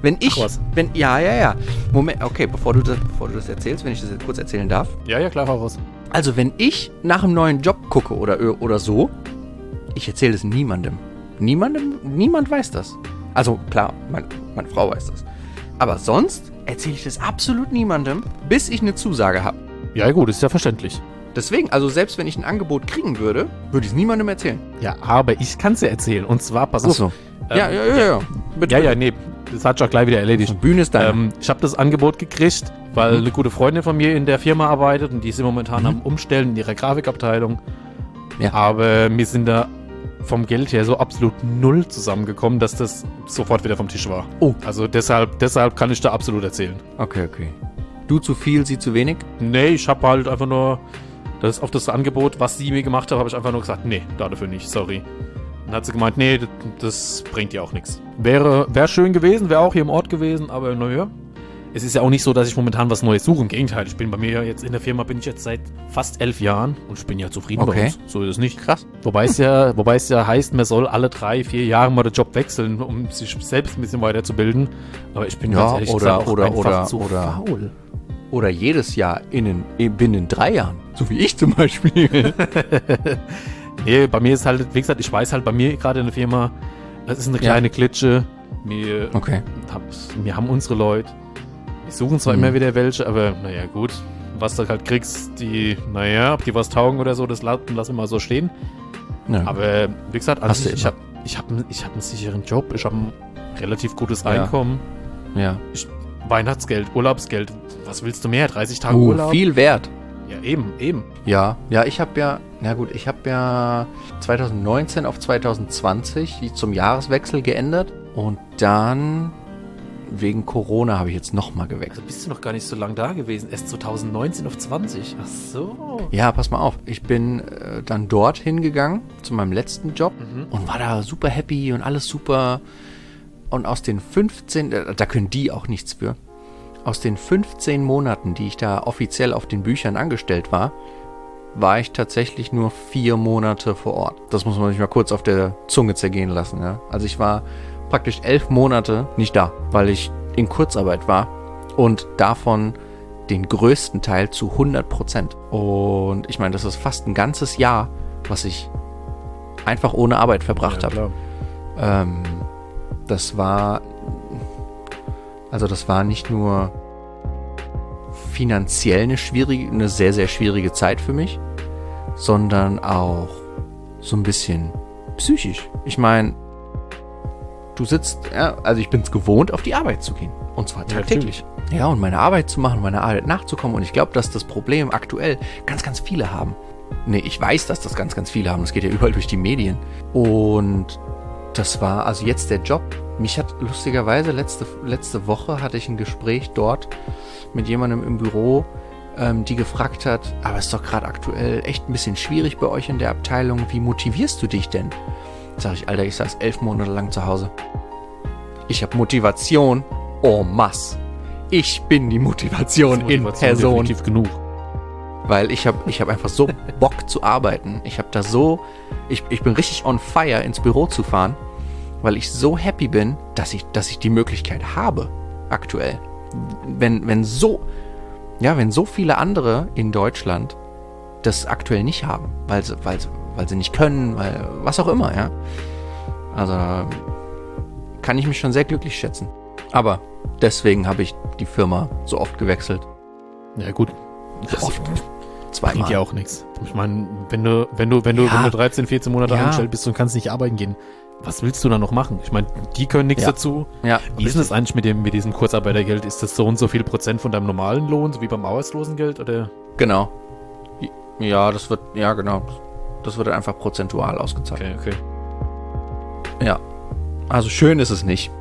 Ja. Moment, okay, bevor du das erzählst, wenn ich das jetzt kurz erzählen darf. Ja, klar, hau raus. Also, wenn ich nach einem neuen Job gucke oder so, ich erzähle es niemandem. Niemand weiß das. Also, klar, meine Frau weiß das. Aber sonst erzähle ich das absolut niemandem, bis ich eine Zusage habe. Ja, gut, ist ja verständlich. Deswegen, also selbst wenn ich ein Angebot kriegen würde, würde ich es niemandem erzählen. Ja, aber ich kann es ja erzählen. Und zwar, pass auf. So. Ja. Bitte. Ja, nee, das hat sich auch gleich wieder erledigt. Bühne ist deine. Ich habe das Angebot gekriegt, weil eine gute Freundin von mir in der Firma arbeitet und die ist momentan am Umstellen in ihrer Grafikabteilung. Ja. Aber wir sind da vom Geld her so absolut null zusammengekommen, dass das sofort wieder vom Tisch war. Oh. Also deshalb kann ich da absolut erzählen. Okay. Du zu viel, sie zu wenig? Nee, ich habe halt einfach nur... Das ist auf das Angebot, was sie mir gemacht hat, habe ich einfach nur gesagt, nee, dafür nicht, sorry. Dann hat sie gemeint, nee, das bringt dir auch nichts. Wäre schön gewesen, wäre auch hier im Ort gewesen, aber naja. Es ist ja auch nicht so, dass ich momentan was Neues suche. Im Gegenteil, ich bin bei mir jetzt in der Firma, bin ich jetzt seit fast 11 Jahren und ich bin ja zufrieden bei uns. So ist es nicht. Krass. Wobei es ja heißt, man soll alle 3-4 Jahre mal den Job wechseln, um sich selbst ein bisschen weiterzubilden. Aber ich bin ganz ehrlich gesagt auch einfach zu faul. Oder jedes Jahr binnen 3 Jahren. So wie ich zum Beispiel. Nee, bei mir ist halt, wie gesagt, ich weiß halt, bei mir gerade in der Firma, es ist eine kleine Klitsche. Wir haben unsere Leute. Wir suchen zwar immer wieder welche, aber naja, gut. Was du halt kriegst, ob die was taugen oder so, das lassen wir mal so stehen. Ja. Aber wie gesagt, also ich hab einen sicheren Job, ich habe ein relativ gutes Einkommen. Ja. Weihnachtsgeld, Urlaubsgeld, was willst du mehr? 30 Tage Urlaub? Viel wert. Ja, eben. Ja, ich habe ja 2019 auf 2020 zum Jahreswechsel geändert und dann wegen Corona habe ich jetzt nochmal gewechselt. Also bist du noch gar nicht so lange da gewesen, erst 2019 auf 20. Ach so. Ja, pass mal auf, ich bin dann dorthin gegangen zu meinem letzten Job und war da super happy und alles super. Und aus den 15, da können die auch nichts für, aus den 15 Monaten, die ich da offiziell auf den Büchern angestellt war ich tatsächlich nur 4 Monate vor Ort. Das muss man sich mal kurz auf der Zunge zergehen lassen. Ja? Also ich war praktisch 11 Monate nicht da, weil ich in Kurzarbeit war und davon den größten Teil zu 100%. Und ich meine, das ist fast ein ganzes Jahr, was ich einfach ohne Arbeit verbracht habe. Das war nicht nur finanziell eine sehr, sehr schwierige Zeit für mich, sondern auch so ein bisschen psychisch. Ich meine, du sitzt, also ich bin es gewohnt, auf die Arbeit zu gehen. Und zwar tagtäglich. Ja, und meine Arbeit zu machen, meiner Arbeit nachzukommen. Und ich glaube, dass das Problem aktuell ganz, ganz viele haben. Nee, ich weiß, dass das ganz, ganz viele haben. Das geht ja überall durch die Medien. Und das war also jetzt der Job. Mich hat lustigerweise letzte Woche hatte ich ein Gespräch dort mit jemandem im Büro, die gefragt hat, aber es ist doch gerade aktuell echt ein bisschen schwierig bei euch in der Abteilung. Wie motivierst du dich denn? Sag ich, Alter, ich saß 11 Monate lang zu Hause. Ich habe Motivation en masse. Ich bin die Motivation in Person. Definitiv genug. Weil ich hab einfach so Bock zu arbeiten. Ich bin richtig on fire, ins Büro zu fahren, weil ich so happy bin, dass ich die Möglichkeit habe, aktuell. Wenn so viele andere in Deutschland das aktuell nicht haben, weil sie nicht können, weil was auch immer, ja. Also kann ich mich schon sehr glücklich schätzen. Aber deswegen habe ich die Firma so oft gewechselt. Ja gut. So oft. Zweimal. Bringt ja auch nichts. Ich meine, wenn du 13, 14 Monate angestellt bist und kannst nicht arbeiten gehen, was willst du da noch machen? Ich meine, die können nichts dazu. Ja. Wie ist das eigentlich mit diesem Kurzarbeitergeld? Ist das so und so viel Prozent von deinem normalen Lohn, so wie beim Arbeitslosengeld, oder? Genau. Ja, das wird einfach prozentual ausgezahlt. Okay. Ja. Also schön ist es nicht.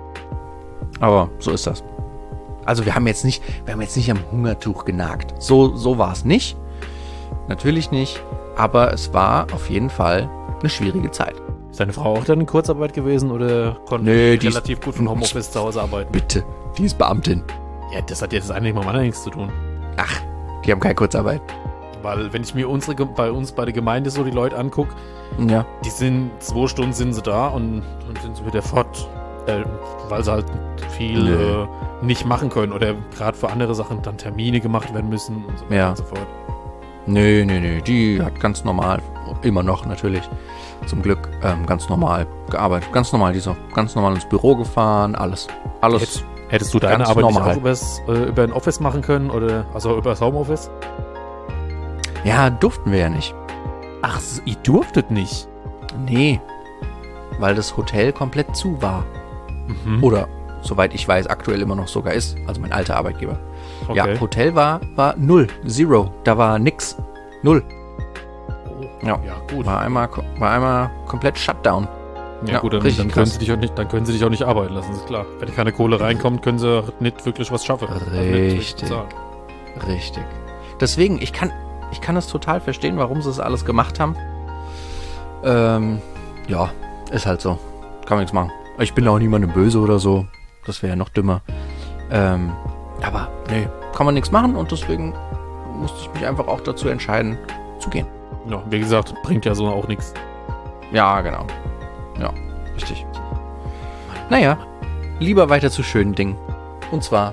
Aber so ist das. Also wir haben jetzt nicht am Hungertuch genagt. So war es nicht. Natürlich nicht. Aber es war auf jeden Fall eine schwierige Zeit. Ist deine Frau auch dann in Kurzarbeit gewesen oder konnte die relativ gut von Homeoffice zu Hause arbeiten? Bitte, die ist Beamtin. Ja, das hat jetzt eigentlich mit dem anderen nichts zu tun. Ach, die haben keine Kurzarbeit. Weil wenn ich mir bei uns bei der Gemeinde so die Leute angucke, ja, die sind 2 Stunden sind sie da und dann sind sie wieder fort. Weil sie halt viel nicht machen können oder gerade für andere Sachen dann Termine gemacht werden müssen und so weiter und so fort. Nee, die hat ganz normal, immer noch natürlich, zum Glück ganz normal gearbeitet. Ganz normal, die ist auch ganz normal ins Büro gefahren, alles. Hättest du deine Arbeit normal nicht auch über ein Office machen können oder also über das Homeoffice? Ja, durften wir ja nicht. Ach, ihr durftet nicht? Nee, weil das Hotel komplett zu war. Mhm. Oder, soweit ich weiß, aktuell immer noch sogar ist. Also mein alter Arbeitgeber. Okay. Ja, Hotel war 0, 0. Da war nix. 0. Oh, ja, gut. War einmal komplett Shutdown. Ja gut, dann können sie dich auch nicht arbeiten lassen, ist klar. Wenn keine Kohle reinkommt, können sie nicht wirklich was schaffen. Richtig. Deswegen, ich kann es total verstehen, warum sie das alles gemacht haben. Ja, ist halt so. Kann man nichts machen. Ich bin auch niemandem böse oder so. Das wäre ja noch dümmer. Aber nee, kann man nichts machen und deswegen musste ich mich einfach auch dazu entscheiden, zu gehen. Ja, wie gesagt, bringt ja so auch nichts. Ja, genau. Ja, richtig. Naja, lieber weiter zu schönen Dingen. Und zwar...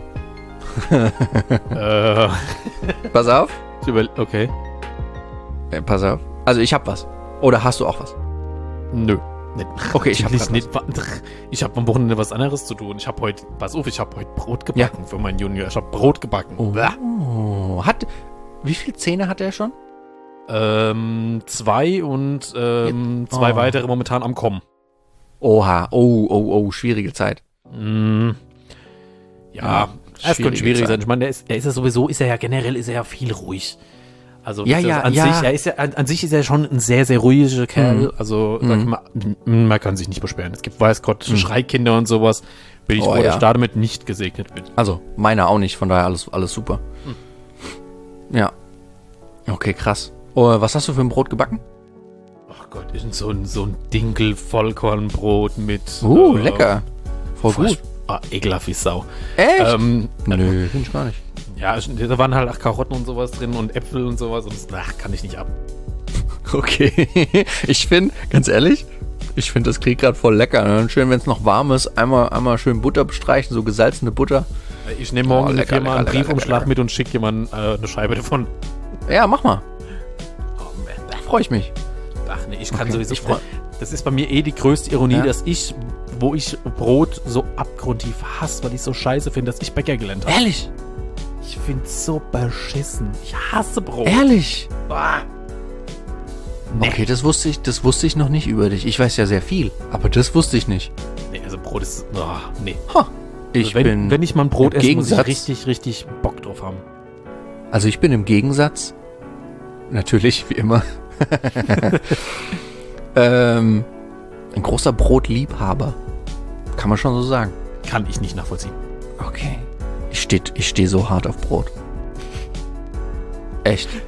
Pass auf. Okay. Pass auf. Also ich hab was. Oder hast du auch was? Nö. Okay, ich hab am Wochenende was anderes zu tun. Ich habe heute Brot gebacken für meinen Junior. Ich habe Brot gebacken. Oh. Wie viele Zähne hat er schon? 2 und 2 weitere momentan am Kommen. Oha, schwierige Zeit. Ja, es könnte schwierig sein. Ich meine, ist er ja generell viel ruhig. Also an sich ist er schon ein sehr, sehr ruhiger Kerl. Also sag ich mal, man kann sich nicht beschweren. Es gibt, weiß Gott, Schreikinder und sowas. Bin ich froh, dass ich da damit nicht gesegnet bin. Also meiner auch nicht, von daher alles super. Ja. Okay, krass. Oh, was hast du für ein Brot gebacken? Ach Gott, so ein Dinkel-Vollkornbrot mit... lecker. Voll gut. Ekelhaft wie Sau. Echt? Nö, finde ich gar nicht. Ja, da waren halt auch Karotten und sowas drin und Äpfel und sowas und kann ich nicht ab. Okay. Ich finde, ganz ehrlich, das klingt gerade voll lecker. Ne? Schön, wenn es noch warm ist, einmal schön Butter bestreichen, so gesalzene Butter. Ich nehme morgen in der Firma einen Briefumschlag mit und schicke jemandem eine Scheibe davon. Ja, mach mal. Da freue ich mich. Ach nee, ich kann sowieso. Das ist bei mir die größte Ironie, dass wo ich Brot so abgrundtief hasse, weil ich so scheiße finde, dass ich Bäcker gelernt habe. Ehrlich? Ich finde es so beschissen. Ich hasse Brot. Ehrlich? Nee. Okay, das wusste ich noch nicht über dich. Ich weiß ja sehr viel, aber das wusste ich nicht. Nee, also Brot ist, nee. Wenn ich mal ein Brot esse, muss ich richtig, richtig Bock drauf haben. Also ich bin im Gegensatz, natürlich, wie immer, ein großer Brotliebhaber. Kann man schon so sagen. Kann ich nicht nachvollziehen. Okay. Ich stehe so hart auf Brot. Echt.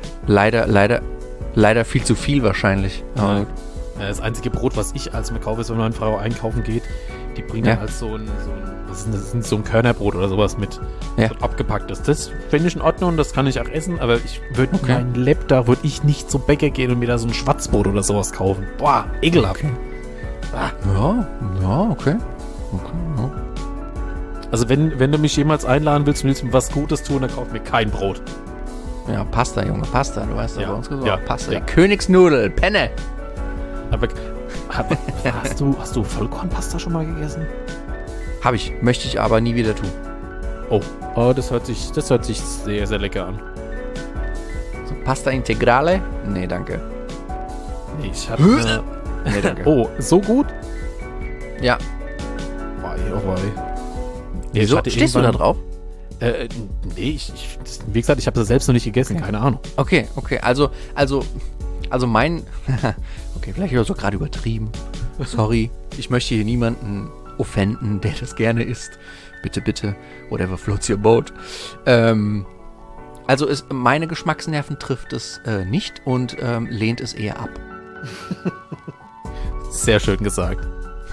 Leider viel zu viel wahrscheinlich. Ja. Das einzige Brot, was ich als mir kaufe, ist, wenn meine Frau einkaufen geht, die bringt dann als so ein Körnerbrot oder sowas mit. Ja. So abgepacktes. Das finde ich in Ordnung und das kann ich auch essen, aber ich würde mein Lebtag würde ich nicht zum Bäcker gehen und mir da so ein Schwarzbrot oder sowas kaufen. Boah, ekelhaft. Okay. Ja, okay. Ja. Also wenn du mich jemals einladen willst mir was Gutes tun, dann kauf mir kein Brot. Ja, Pasta, Junge, Pasta. Du weißt doch, bei uns gesagt. Ja, Pasta. Ja. Königsnudel, Penne. Aber hast du Vollkornpasta schon mal gegessen? Habe ich. Möchte ich aber nie wieder tun. Oh, das hört sich sehr, sehr lecker an. So, Pasta Integrale? Nee, danke. Nee, ich hatte Nee, danke. Oh, so gut? Ja. Wieso? Stehst du da drauf? Nee, wie gesagt, ich habe das selbst noch nicht gegessen, keine Ahnung. Okay, also mein, okay, vielleicht habe ich so gerade übertrieben. Sorry, ich möchte hier niemanden offenden, der das gerne isst. Bitte, whatever floats your boat. Also meine Geschmacksnerven trifft es nicht und lehnt es eher ab. Sehr schön gesagt.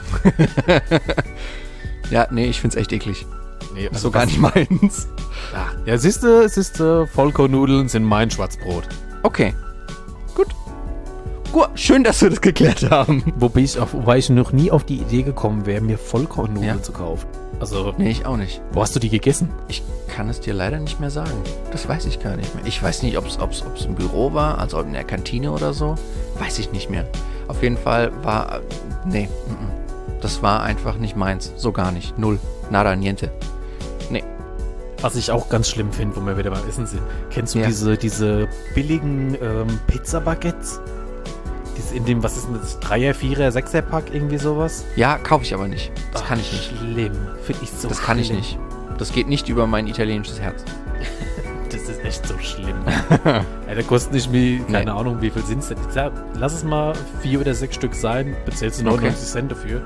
Ja, nee, ich find's echt eklig. Nee, also so gar nicht meins. Ja, siehste, Vollkornnudeln sind mein Schwarzbrot. Okay. Gut. Schön, dass wir das geklärt haben. Wobei ich noch nie auf die Idee gekommen wäre, mir Vollkornnudeln zu kaufen. Also. Nee, ich auch nicht. Wo hast du die gegessen? Ich kann es dir leider nicht mehr sagen. Das weiß ich gar nicht mehr. Ich weiß nicht, ob es im Büro war, also in der Kantine oder so. Weiß ich nicht mehr. Auf jeden Fall war. Nee. Das war einfach nicht meins. So gar nicht. Null. Nada, niente. Nee. Was ich auch ganz schlimm finde, wo wir wieder beim Essen sind. Kennst du diese billigen Pizza-Baguettes? In dem, was ist denn das? 3er, 4er, 6er Pack, irgendwie sowas? Ja, kaufe ich aber nicht. Das kann ich nicht. Schlimm. Finde ich so Das kann ich nicht. Das geht nicht über mein italienisches Herz. Das ist echt so schlimm. Der kostet nicht mehr, keine Ahnung, wie viel sind es denn? Lass es mal 4 oder 6 Stück sein, bezahlst du 99 Cent dafür.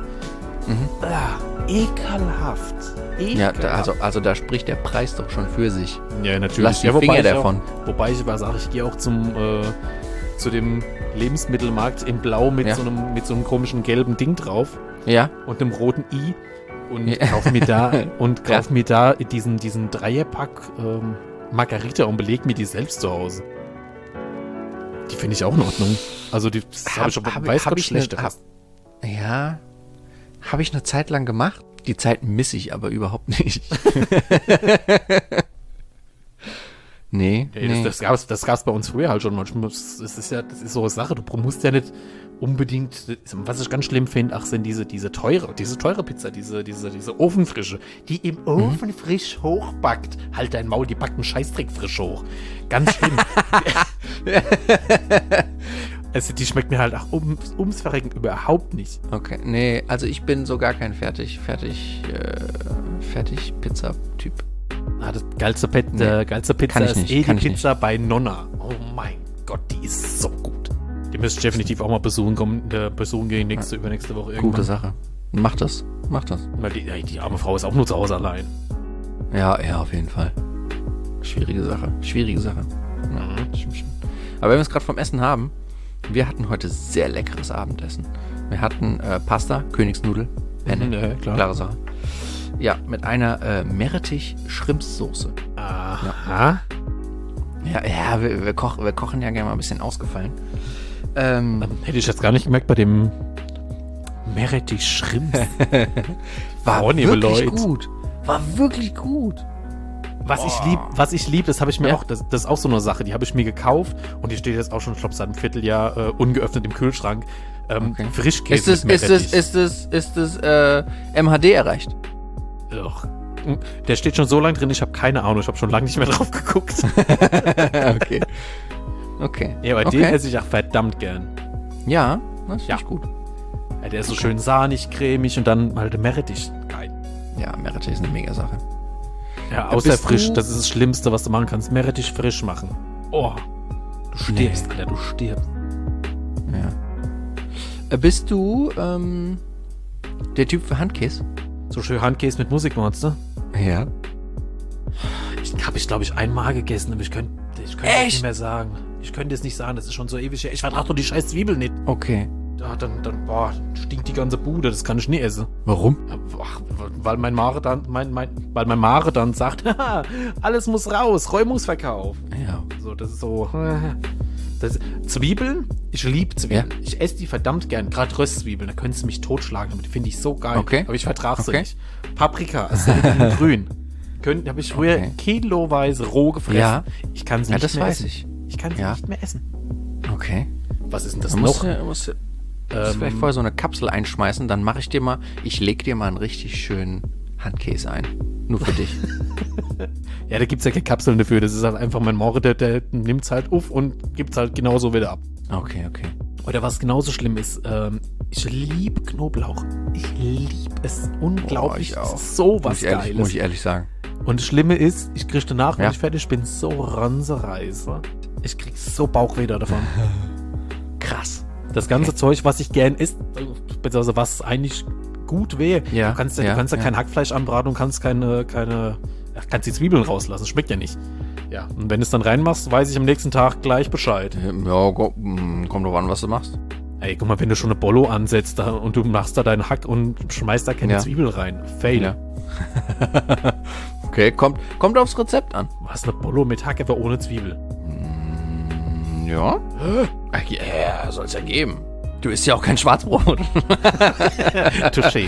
Ekelhaft. Ja, also da spricht der Preis doch schon für sich. Ja, natürlich. Lass die Finger davon. Wobei ich aber sage, ich gehe auch zu dem Lebensmittelmarkt in Blau mit so einem komischen gelben Ding drauf. Ja. Und einem roten I. Und kauf mir da diesen Dreierpack Margarita und beleg mir die selbst zu Hause. Die finde ich auch in Ordnung. Also die habe ich schon weiß Gott schlechter. Ja. Habe ich eine Zeit lang gemacht. Die Zeit misse ich aber überhaupt nicht. Nee. Das gab's bei uns früher halt schon manchmal. Das ist so eine Sache. Du musst ja nicht unbedingt, was ich ganz schlimm finde, sind diese teure Pizza, diese Ofenfrische, die im Ofen frisch hochbackt. Halt dein Maul, die backt einen Scheißdreck frisch hoch. Ganz schlimm. Also die schmeckt mir halt auch ums Verrecken überhaupt nicht. Okay, nee, also ich bin so gar kein fertig Pizza-Typ. Das geilste Pizza ist die Pizza bei Nonna. Oh mein Gott, die ist so gut. Die müsst definitiv auch mal besuchen gehen übernächste Woche irgendwann. Gute Sache. Mach das. Weil die arme Frau ist auch nur zu Hause allein. Ja, auf jeden Fall. Schwierige Sache. Ja, aber wenn wir es gerade vom Essen haben, wir hatten heute sehr leckeres Abendessen. Wir hatten Pasta, Königsnudel, Penne, klare Sache. Ja, mit einer Meerrettich-Shrimps-Soße. Aha. Ja, wir kochen ja gerne mal ein bisschen ausgefallen. Hätte ich jetzt gar nicht gemerkt bei dem Meerrettich-Shrimps. War wirklich gut. Was ich lieb, das habe ich mir auch, das ist auch so eine Sache, die habe ich mir gekauft und die steht jetzt auch schon, ich glaube, seit einem Vierteljahr ungeöffnet im Kühlschrank. Frischkäse ist es MHD erreicht? Ugh. Der steht schon so lange drin, ich habe keine Ahnung, ich habe schon lange nicht mehr drauf geguckt. Okay. Ja, aber den esse ich auch verdammt gern. Ja, das finde ich gut. Ja, der ist so schön sahnig, cremig und dann halt der Meerrettich. Geil. Ja, Meerrettich ist eine Mega-Sache. Ja, außer frisch, das ist das Schlimmste, was du machen kannst. Meerrettich frisch machen. Oh, du stirbst, Alter, du stirbst. Ja. Bist du der Typ für Handkäse? So schön Handkäse mit Musikmonster? Ja. Ich glaube, einmal gegessen, aber ich könnte es nicht mehr sagen. Ich könnte es nicht sagen, das ist schon so ewig her. Ich vertrage doch die scheiß Zwiebeln nicht. Okay. Ja, dann stinkt die ganze Bude, das kann ich nie essen. Warum? Ach, weil mein Mare dann sagt, haha, alles muss raus, Räumungsverkauf. Ja. So, das ist so. Zwiebeln, ich liebe Zwiebeln. Ja. Ich esse die verdammt gern, gerade Röstzwiebeln, da könntest du mich totschlagen, damit finde ich so geil. Okay. Aber ich vertrage sie nicht. Paprika, ist in grün. Habe ich früher kiloweise roh gefressen. Ja. Ich kann sie nicht mehr essen. Ich kann sie nicht mehr essen. Okay. Was ist denn das noch? Musst vielleicht vorher so eine Kapsel einschmeißen, dann ich leg dir mal einen richtig schönen Handkäse ein. Nur für dich. Ja, da gibt's ja keine Kapseln dafür. Das ist halt einfach mein Morde, der nimmt's halt auf und gibt's halt genauso wieder ab. Okay. Oder was genauso schlimm ist, ich liebe Knoblauch. Ich liebe es unglaublich. Ich auch. Das ist so was Geiles. Muss ich ehrlich sagen. Und das Schlimme ist, ich kriege danach, wenn ich fertig bin, so Ranzereise. Ich krieg so Bauchweh davon. Krass. Das ganze Zeug, was ich gern isst, beziehungsweise was eigentlich gut wäre. Ja, du kannst kein Hackfleisch anbraten und kannst kannst die Zwiebeln rauslassen. Schmeckt ja nicht. Ja. Und wenn du es dann reinmachst, weiß ich am nächsten Tag gleich Bescheid. Ja, kommt drauf an, was du machst. Ey, guck mal, wenn du schon eine Bollo ansetzt und du machst da deinen Hack und schmeißt da keine Zwiebel rein. Fail. Ja. Okay, kommt aufs Rezept an. Was, eine Bollo mit Hack, aber ohne Zwiebel? Ja. Ja, soll's ja geben. Du isst ja auch kein Schwarzbrot. Touché.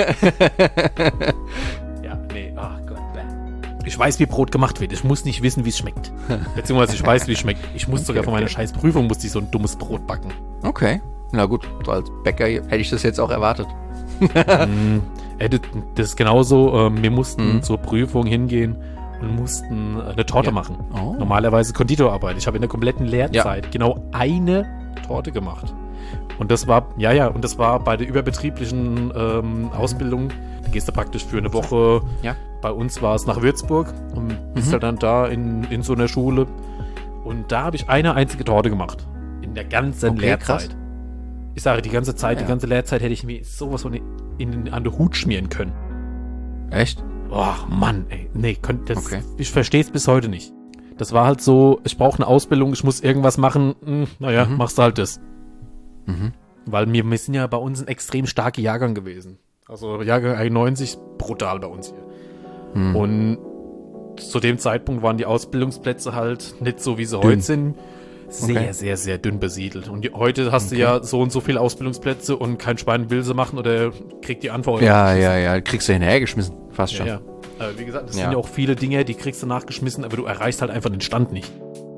Ja, nee, ach Gott. Ich weiß, wie Brot gemacht wird. Ich muss nicht wissen, wie es schmeckt. Beziehungsweise ich weiß, wie es schmeckt. Ich muss sogar von meiner scheiß Prüfung so ein dummes Brot backen. Okay. Na gut, so als Bäcker hätte ich das jetzt auch erwartet. Das ist genauso. Wir mussten zur Prüfung hingehen und mussten eine Torte machen. Oh. Normalerweise Konditorarbeit. Ich habe in der kompletten Lehrzeit genau eine Torte gemacht. Und das war, bei der überbetrieblichen Ausbildung. Da gehst du praktisch für eine Woche. Ja. Bei uns war es nach Würzburg und bist halt dann da in so einer Schule. Und da habe ich eine einzige Torte gemacht. In der ganzen Lehrzeit. Krass. Ich sage, die ganze Lehrzeit hätte ich mir sowas von an den Hut schmieren können. Echt? Oh, Mann, ey. Nee, ich verstehe es bis heute nicht. Das war halt so, ich brauche eine Ausbildung, ich muss irgendwas machen. Machst du halt das. Weil wir sind ja bei uns ein extrem starker Jahrgang gewesen. Also Jahrgang 91, brutal bei uns hier. Und zu dem Zeitpunkt waren die Ausbildungsplätze halt nicht so, wie sie heute sind. Sehr, sehr, sehr dünn besiedelt. Und heute hast du ja so und so viele Ausbildungsplätze und kein Schwein will sie machen oder kriegt die Antwort. Ja, kriegst du hinterhergeschmissen. Fast schon. Ja. Aber wie gesagt, das sind ja auch viele Dinge, die kriegst du nachgeschmissen, aber du erreichst halt einfach den Stand nicht.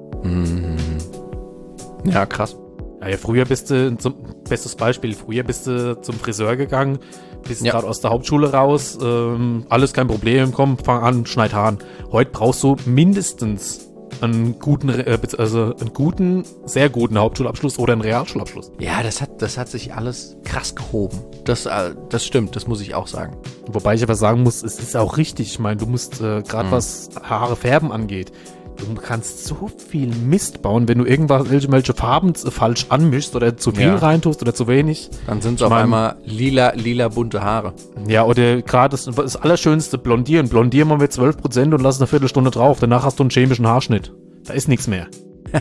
Ja, krass. Ja, früher bestes Beispiel, bist du zum Friseur gegangen, bist gerade aus der Hauptschule raus, alles kein Problem, komm, fang an, schneid Haaren. Heute brauchst du mindestens einen guten, sehr guten Hauptschulabschluss oder einen Realschulabschluss. Ja, das hat sich alles krass gehoben. Das stimmt, das muss ich auch sagen. Wobei ich aber sagen muss, es ist auch richtig. Ich meine, du musst gerade was Haare färben angeht, du kannst so viel Mist bauen, wenn du irgendwelche Farben falsch anmischst oder zu viel reintust oder zu wenig. Dann sind es auf einmal lila bunte Haare. Ja, oder gerade das Allerschönste, blondieren. Blondieren wir mit 12% und lass eine Viertelstunde drauf. Danach hast du einen chemischen Haarschnitt. Da ist nichts mehr.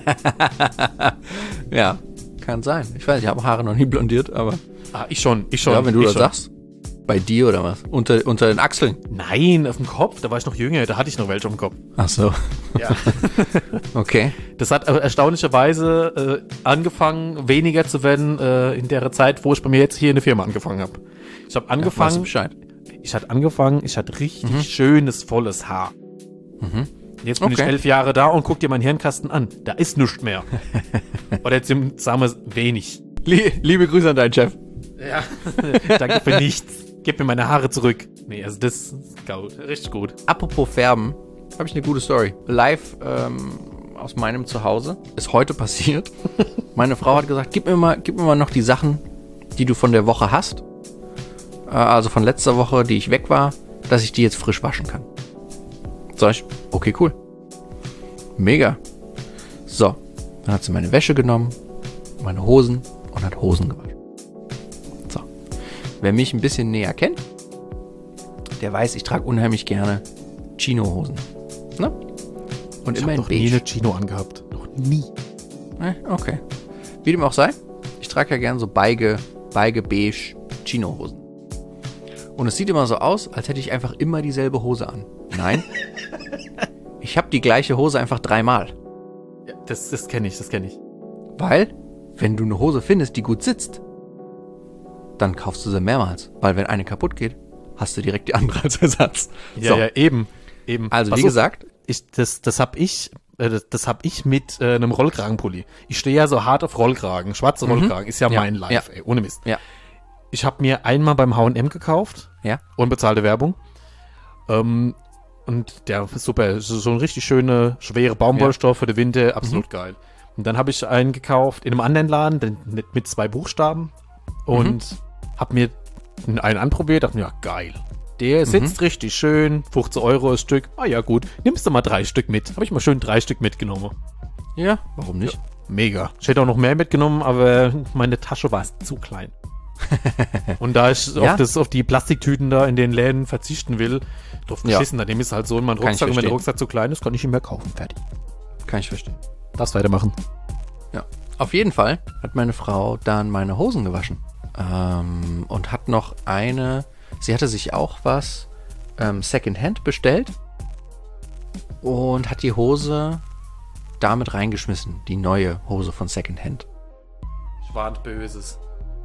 Ja, kann sein. Ich weiß, ich habe Haare noch nie blondiert, aber... Ich schon. Ja, wenn du das sagst. Bei dir oder was? Unter den Achseln? Nein, auf dem Kopf. Da war ich noch jünger. Da hatte ich noch welche auf dem Kopf. Ach so. Ja. Okay. Das hat erstaunlicherweise angefangen, weniger zu werden in der Zeit, wo ich bei mir jetzt hier in der Firma angefangen habe. Ich habe angefangen... Bescheid. Ich hatte richtig schönes, volles Haar. Jetzt bin ich 11 Jahre da und guck dir meinen Hirnkasten an. Da ist nichts mehr. Oder jetzt sagen wir wenig. Liebe Grüße an deinen Chef. Ja, danke für nichts. Gib mir meine Haare zurück. Nee, also das ist gut. Richtig gut. Apropos Färben, habe ich eine gute Story. Live aus meinem Zuhause. Ist heute passiert. Meine Frau hat gesagt, gib mir mal noch die Sachen, die du von der Woche hast. Also von letzter Woche, die ich weg war, dass ich die jetzt frisch waschen kann. Sag ich, okay, cool. Mega. So, dann hat sie meine Wäsche genommen, meine Hosen und hat Hosen gewaschen. So. Wer mich ein bisschen näher kennt, der weiß, ich trage unheimlich gerne Chino-Hosen. Ne? Und ich immer habe in noch nie eine Chino angehabt. Noch nie. Okay. Wie dem auch sei, ich trage ja gerne so beige beige Chino-Hosen. Und es sieht immer so aus, als hätte ich einfach immer dieselbe Hose an. Nein. Ich habe die gleiche Hose einfach 3-mal. Ja, das kenne ich. Weil, wenn du eine Hose findest, die gut sitzt, dann kaufst du sie mehrmals. Weil wenn eine kaputt geht, hast du direkt die andere als Ersatz. Ja, ja, eben. Also wie gesagt, das hab ich mit einem Rollkragenpulli. Ich stehe ja so hart auf Rollkragen. Schwarze Rollkragen ist ja mein Life, ey, ohne Mist. Ja. Ich habe mir einmal beim H&M gekauft. Ja. Unbezahlte Werbung. Und der ist super. So ein richtig schöne, schwere Baumwollstoff für den Winter. Absolut geil. Und dann habe ich einen gekauft in einem anderen Laden, mit 2 Buchstaben. Und habe mir einen anprobiert. Dachte mir, ja, geil. Der sitzt richtig schön. 15 € das Stück. Ah ja, gut. Nimmst du mal 3 Stück mit. Habe ich mal schön 3 Stück mitgenommen. Ja, warum nicht? Ja, mega. Ich hätte auch noch mehr mitgenommen, aber meine Tasche war zu klein. Und da ich auf die Plastiktüten da in den Läden verzichten will, drauf geschissen, dem ist halt so in meinem Rucksack, und wenn der Rucksack zu klein ist, kann ich ihn mehr kaufen. Fertig. Kann ich verstehen. Das weitermachen. Ja. Auf jeden Fall hat meine Frau dann meine Hosen gewaschen. Und hat noch sie hatte sich auch was Secondhand bestellt und hat die Hose damit reingeschmissen. Die neue Hose von Secondhand. Ich warnt Böses.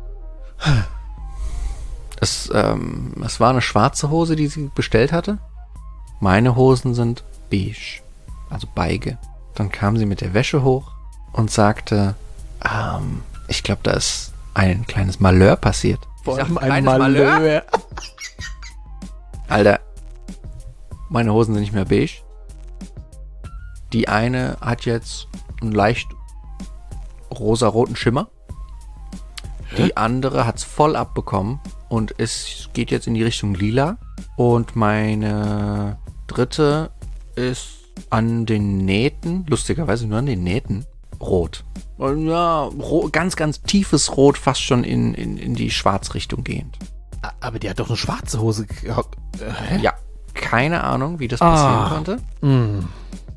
Es war eine schwarze Hose, die sie bestellt hatte. Meine Hosen sind beige, also beige. Dann kam sie mit der Wäsche hoch und sagte, ich glaube, da ist ein kleines Malheur passiert. Vor allem ein Malheur. Alter, meine Hosen sind nicht mehr beige. Die eine hat jetzt einen leicht rosaroten Schimmer. Die andere hat's voll abbekommen und es geht jetzt in die Richtung lila. Und meine dritte ist an den Nähten, lustigerweise nur an den Nähten, rot. Und ja, ganz, ganz tiefes Rot, fast schon in die Schwarzrichtung gehend. Aber die hat doch eine schwarze Hose gehabt. Ja, keine Ahnung, wie das passieren konnte.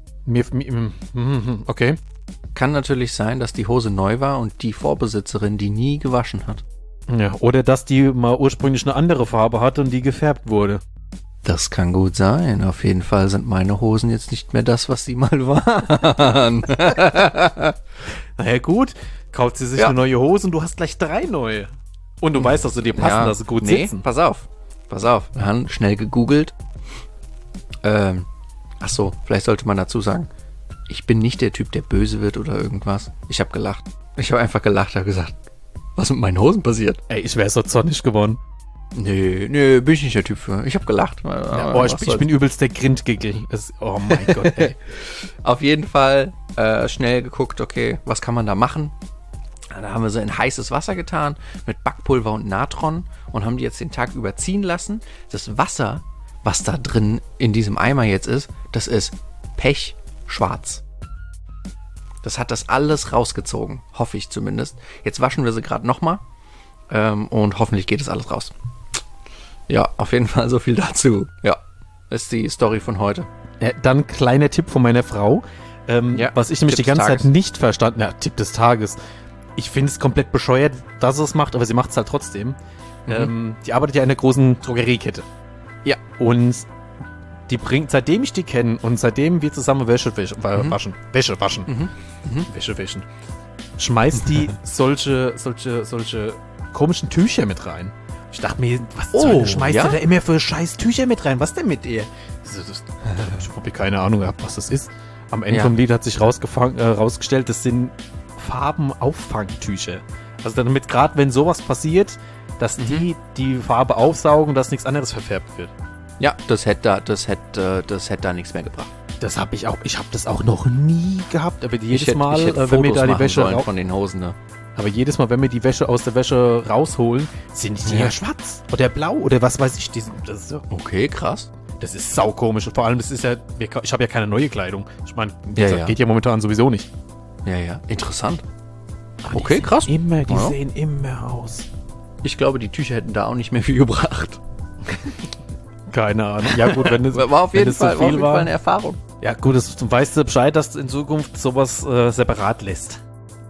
Okay. Kann natürlich sein, dass die Hose neu war und die Vorbesitzerin die nie gewaschen hat. Ja, oder dass die mal ursprünglich eine andere Farbe hatte und die gefärbt wurde. Das kann gut sein. Auf jeden Fall sind meine Hosen jetzt nicht mehr das, was sie mal waren. Naja, gut. Kauft sie sich eine neue Hose und du hast gleich 3 neue. Und du weißt, dass sie dir passen, dass sie gut sitzen. Pass auf. Wir haben schnell gegoogelt. Achso, vielleicht sollte man dazu sagen, ich bin nicht der Typ, der böse wird oder irgendwas. Ich habe gelacht. Ich habe einfach gelacht, habe gesagt, was mit meinen Hosen passiert? Ey, ich wäre so zornig geworden. Nee, bin ich nicht der Typ für. Ich habe gelacht. Ja, ich bin übelst der Grindgigel. Oh mein Gott, ey. Auf jeden Fall schnell geguckt, okay, was kann man da machen? Da haben wir sie in heißes Wasser getan mit Backpulver und Natron und haben die jetzt den Tag überziehen lassen. Das Wasser, was da drin in diesem Eimer jetzt ist, das ist pechschwarz. Das hat das alles rausgezogen, hoffe ich zumindest. Jetzt waschen wir sie gerade nochmal und hoffentlich geht das alles raus. Ja, auf jeden Fall so viel dazu. Ja, ist die Story von heute. Dann kleiner Tipp von meiner Frau, was ich nämlich die ganze Zeit nicht verstanden habe. Tipp des Tages. Ich finde es komplett bescheuert, dass sie es macht, aber sie macht es halt trotzdem. Die arbeitet ja in einer großen Drogeriekette. Ja. Und die bringt, seitdem ich die kenne und seitdem wir zusammen Wäsche waschen, schmeißt die solche komischen Tücher mit rein. Ich dachte mir, was zur Hölle schmeißt ihr da immer für scheiß Tücher mit rein? Was denn mit ihr? Ich habe keine Ahnung gehabt, was das ist. Am Ende vom Lied hat sich rausgestellt, das sind Farbenauffangtücher. Also damit gerade, wenn sowas passiert, dass die Farbe aufsaugen, dass nichts anderes verfärbt wird. Ja, das hätte da nichts mehr gebracht. Das habe ich auch. Ich habe das auch noch nie gehabt. Aber jedes Mal, wenn wir da die Wäsche von den Hosen, ne? Aber jedes Mal, wenn wir die Wäsche aus der Wäsche rausholen, sind die ja schwarz oder blau oder was weiß ich. Das ist so. Okay, krass. Das ist saukomisch. Und vor allem, das ist ja, ich habe ja keine neue Kleidung. Ich meine, geht ja momentan sowieso nicht. Ja, interessant. Ach, okay, krass. Die sehen immer aus. Ich glaube, die Tücher hätten da auch nicht mehr viel gebracht. Keine Ahnung. Ja gut, wenn es war auf jeden Fall eine Erfahrung. Ja gut, du weißt Bescheid, dass du in Zukunft sowas separat lässt.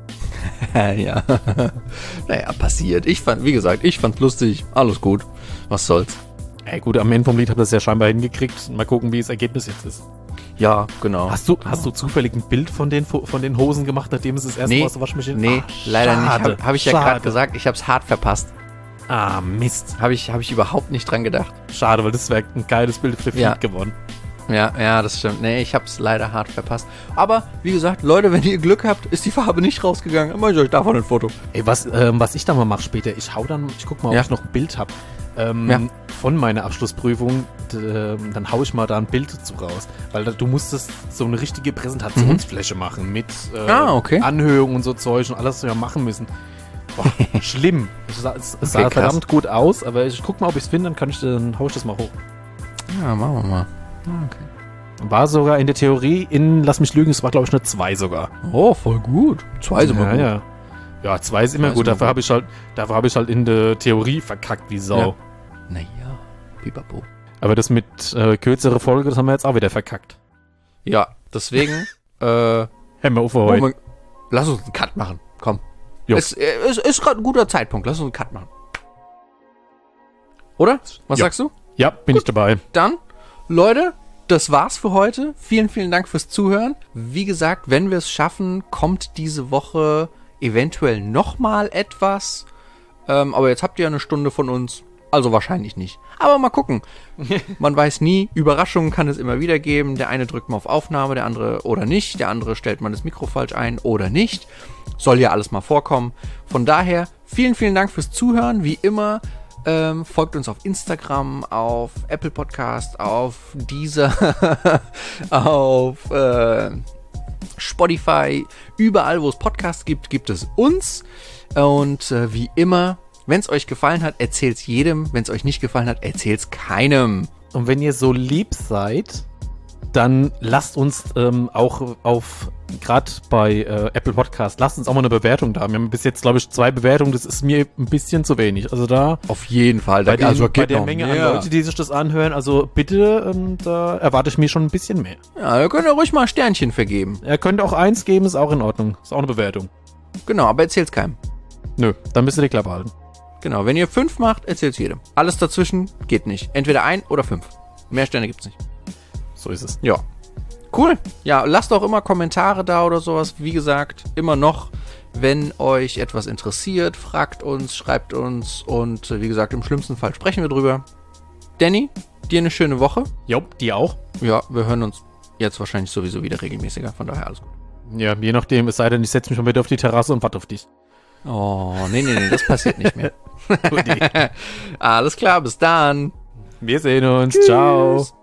Ja. Naja, passiert. Ich fand's lustig. Alles gut. Was soll's. Ey, gut, am Ende vom Lied habt ihr das ja scheinbar hingekriegt. Mal gucken, wie das Ergebnis jetzt ist. Ja, genau. Hast du zufällig ein Bild von den Hosen gemacht, nachdem es das erste Mal aus der Waschmaschine... Nee, leider nicht. Hab ich ja gerade gesagt, ich hab's hart verpasst. Ah, Mist. Hab ich überhaupt nicht dran gedacht. Schade, weil das wäre ein geiles Bild für Feed geworden. Ja, das stimmt. Nee, ich hab's leider hart verpasst. Aber, wie gesagt, Leute, wenn ihr Glück habt, ist die Farbe nicht rausgegangen. Dann mache ich euch davon ein Foto. Ey, was ich dann mal mache später, ich guck mal, ob ich noch ein Bild habe. Von meiner Abschlussprüfung, dann hau ich mal da ein Bild dazu raus. Weil du musstest so eine richtige Präsentationsfläche machen mit Anhörung und so Zeug und alles, was wir machen müssen. Boah, schlimm. Es sah verdammt gut aus, aber ich guck mal, ob ich es finde, dann hau ich das mal hoch. Ja, machen wir mal. Okay. War sogar in der Theorie lass mich lügen, es war glaube ich eine 2 sogar. Oh, voll gut. 2 ist immer gut. Ja, 2 ist immer gut. Dafür habe ich halt in der Theorie verkackt wie Sau. Ja. Naja, pipapo. Aber das mit kürzere Folge, das haben wir jetzt auch wieder verkackt. Ja, deswegen Hör mal auf heute. Lass uns einen Cut machen. Komm. Es ist gerade ein guter Zeitpunkt. Lass uns einen Cut machen. Oder? Was sagst du? Ja, bin ich dabei. Dann, Leute, das war's für heute. Vielen, vielen Dank fürs Zuhören. Wie gesagt, wenn wir es schaffen, kommt diese Woche eventuell nochmal etwas. Aber jetzt habt ihr eine Stunde von uns. Also wahrscheinlich nicht. Aber mal gucken. Man weiß nie. Überraschungen kann es immer wieder geben. Der eine drückt mal auf Aufnahme, der andere oder nicht. Der andere stellt mal das Mikro falsch ein oder nicht. Soll ja alles mal vorkommen. Von daher, vielen, vielen Dank fürs Zuhören. Wie immer, folgt uns auf Instagram, auf Apple Podcast, auf Deezer, auf Spotify. Überall, wo es Podcasts gibt, gibt es uns. Und wie immer, wenn es euch gefallen hat, erzählt's jedem. Wenn es euch nicht gefallen hat, erzählt's keinem. Und wenn ihr so lieb seid, dann lasst uns auch gerade bei Apple Podcast, lasst uns auch mal eine Bewertung da. Wir haben bis jetzt, glaube ich, 2 Bewertungen. Das ist mir ein bisschen zu wenig. Also da... Auf jeden Fall. Bei der Menge an Leute, die sich das anhören, also bitte, da erwarte ich mir schon ein bisschen mehr. Ja, ihr könnt ja ruhig mal Sternchen vergeben. Ihr könnt auch 1 geben, ist auch in Ordnung. Ist auch eine Bewertung. Genau, aber erzählt's keinem. Nö, dann müsst ihr die Klappe halten. Genau, wenn ihr 5 macht, erzählt's jedem. Alles dazwischen geht nicht. Entweder 1 oder 5. Mehr Sterne gibt's nicht. So ist es. Ja. Cool. Ja, lasst auch immer Kommentare da oder sowas. Wie gesagt, immer noch, wenn euch etwas interessiert, fragt uns, schreibt uns und wie gesagt, im schlimmsten Fall sprechen wir drüber. Danny, dir eine schöne Woche. Jo, dir auch. Ja, wir hören uns jetzt wahrscheinlich sowieso wieder regelmäßiger, von daher alles gut. Ja, je nachdem, es sei denn, ich setze mich mal wieder auf die Terrasse und warte auf dich. Oh, nee, das passiert nicht mehr. Alles klar, bis dann. Wir sehen uns. Tschüss. Ciao.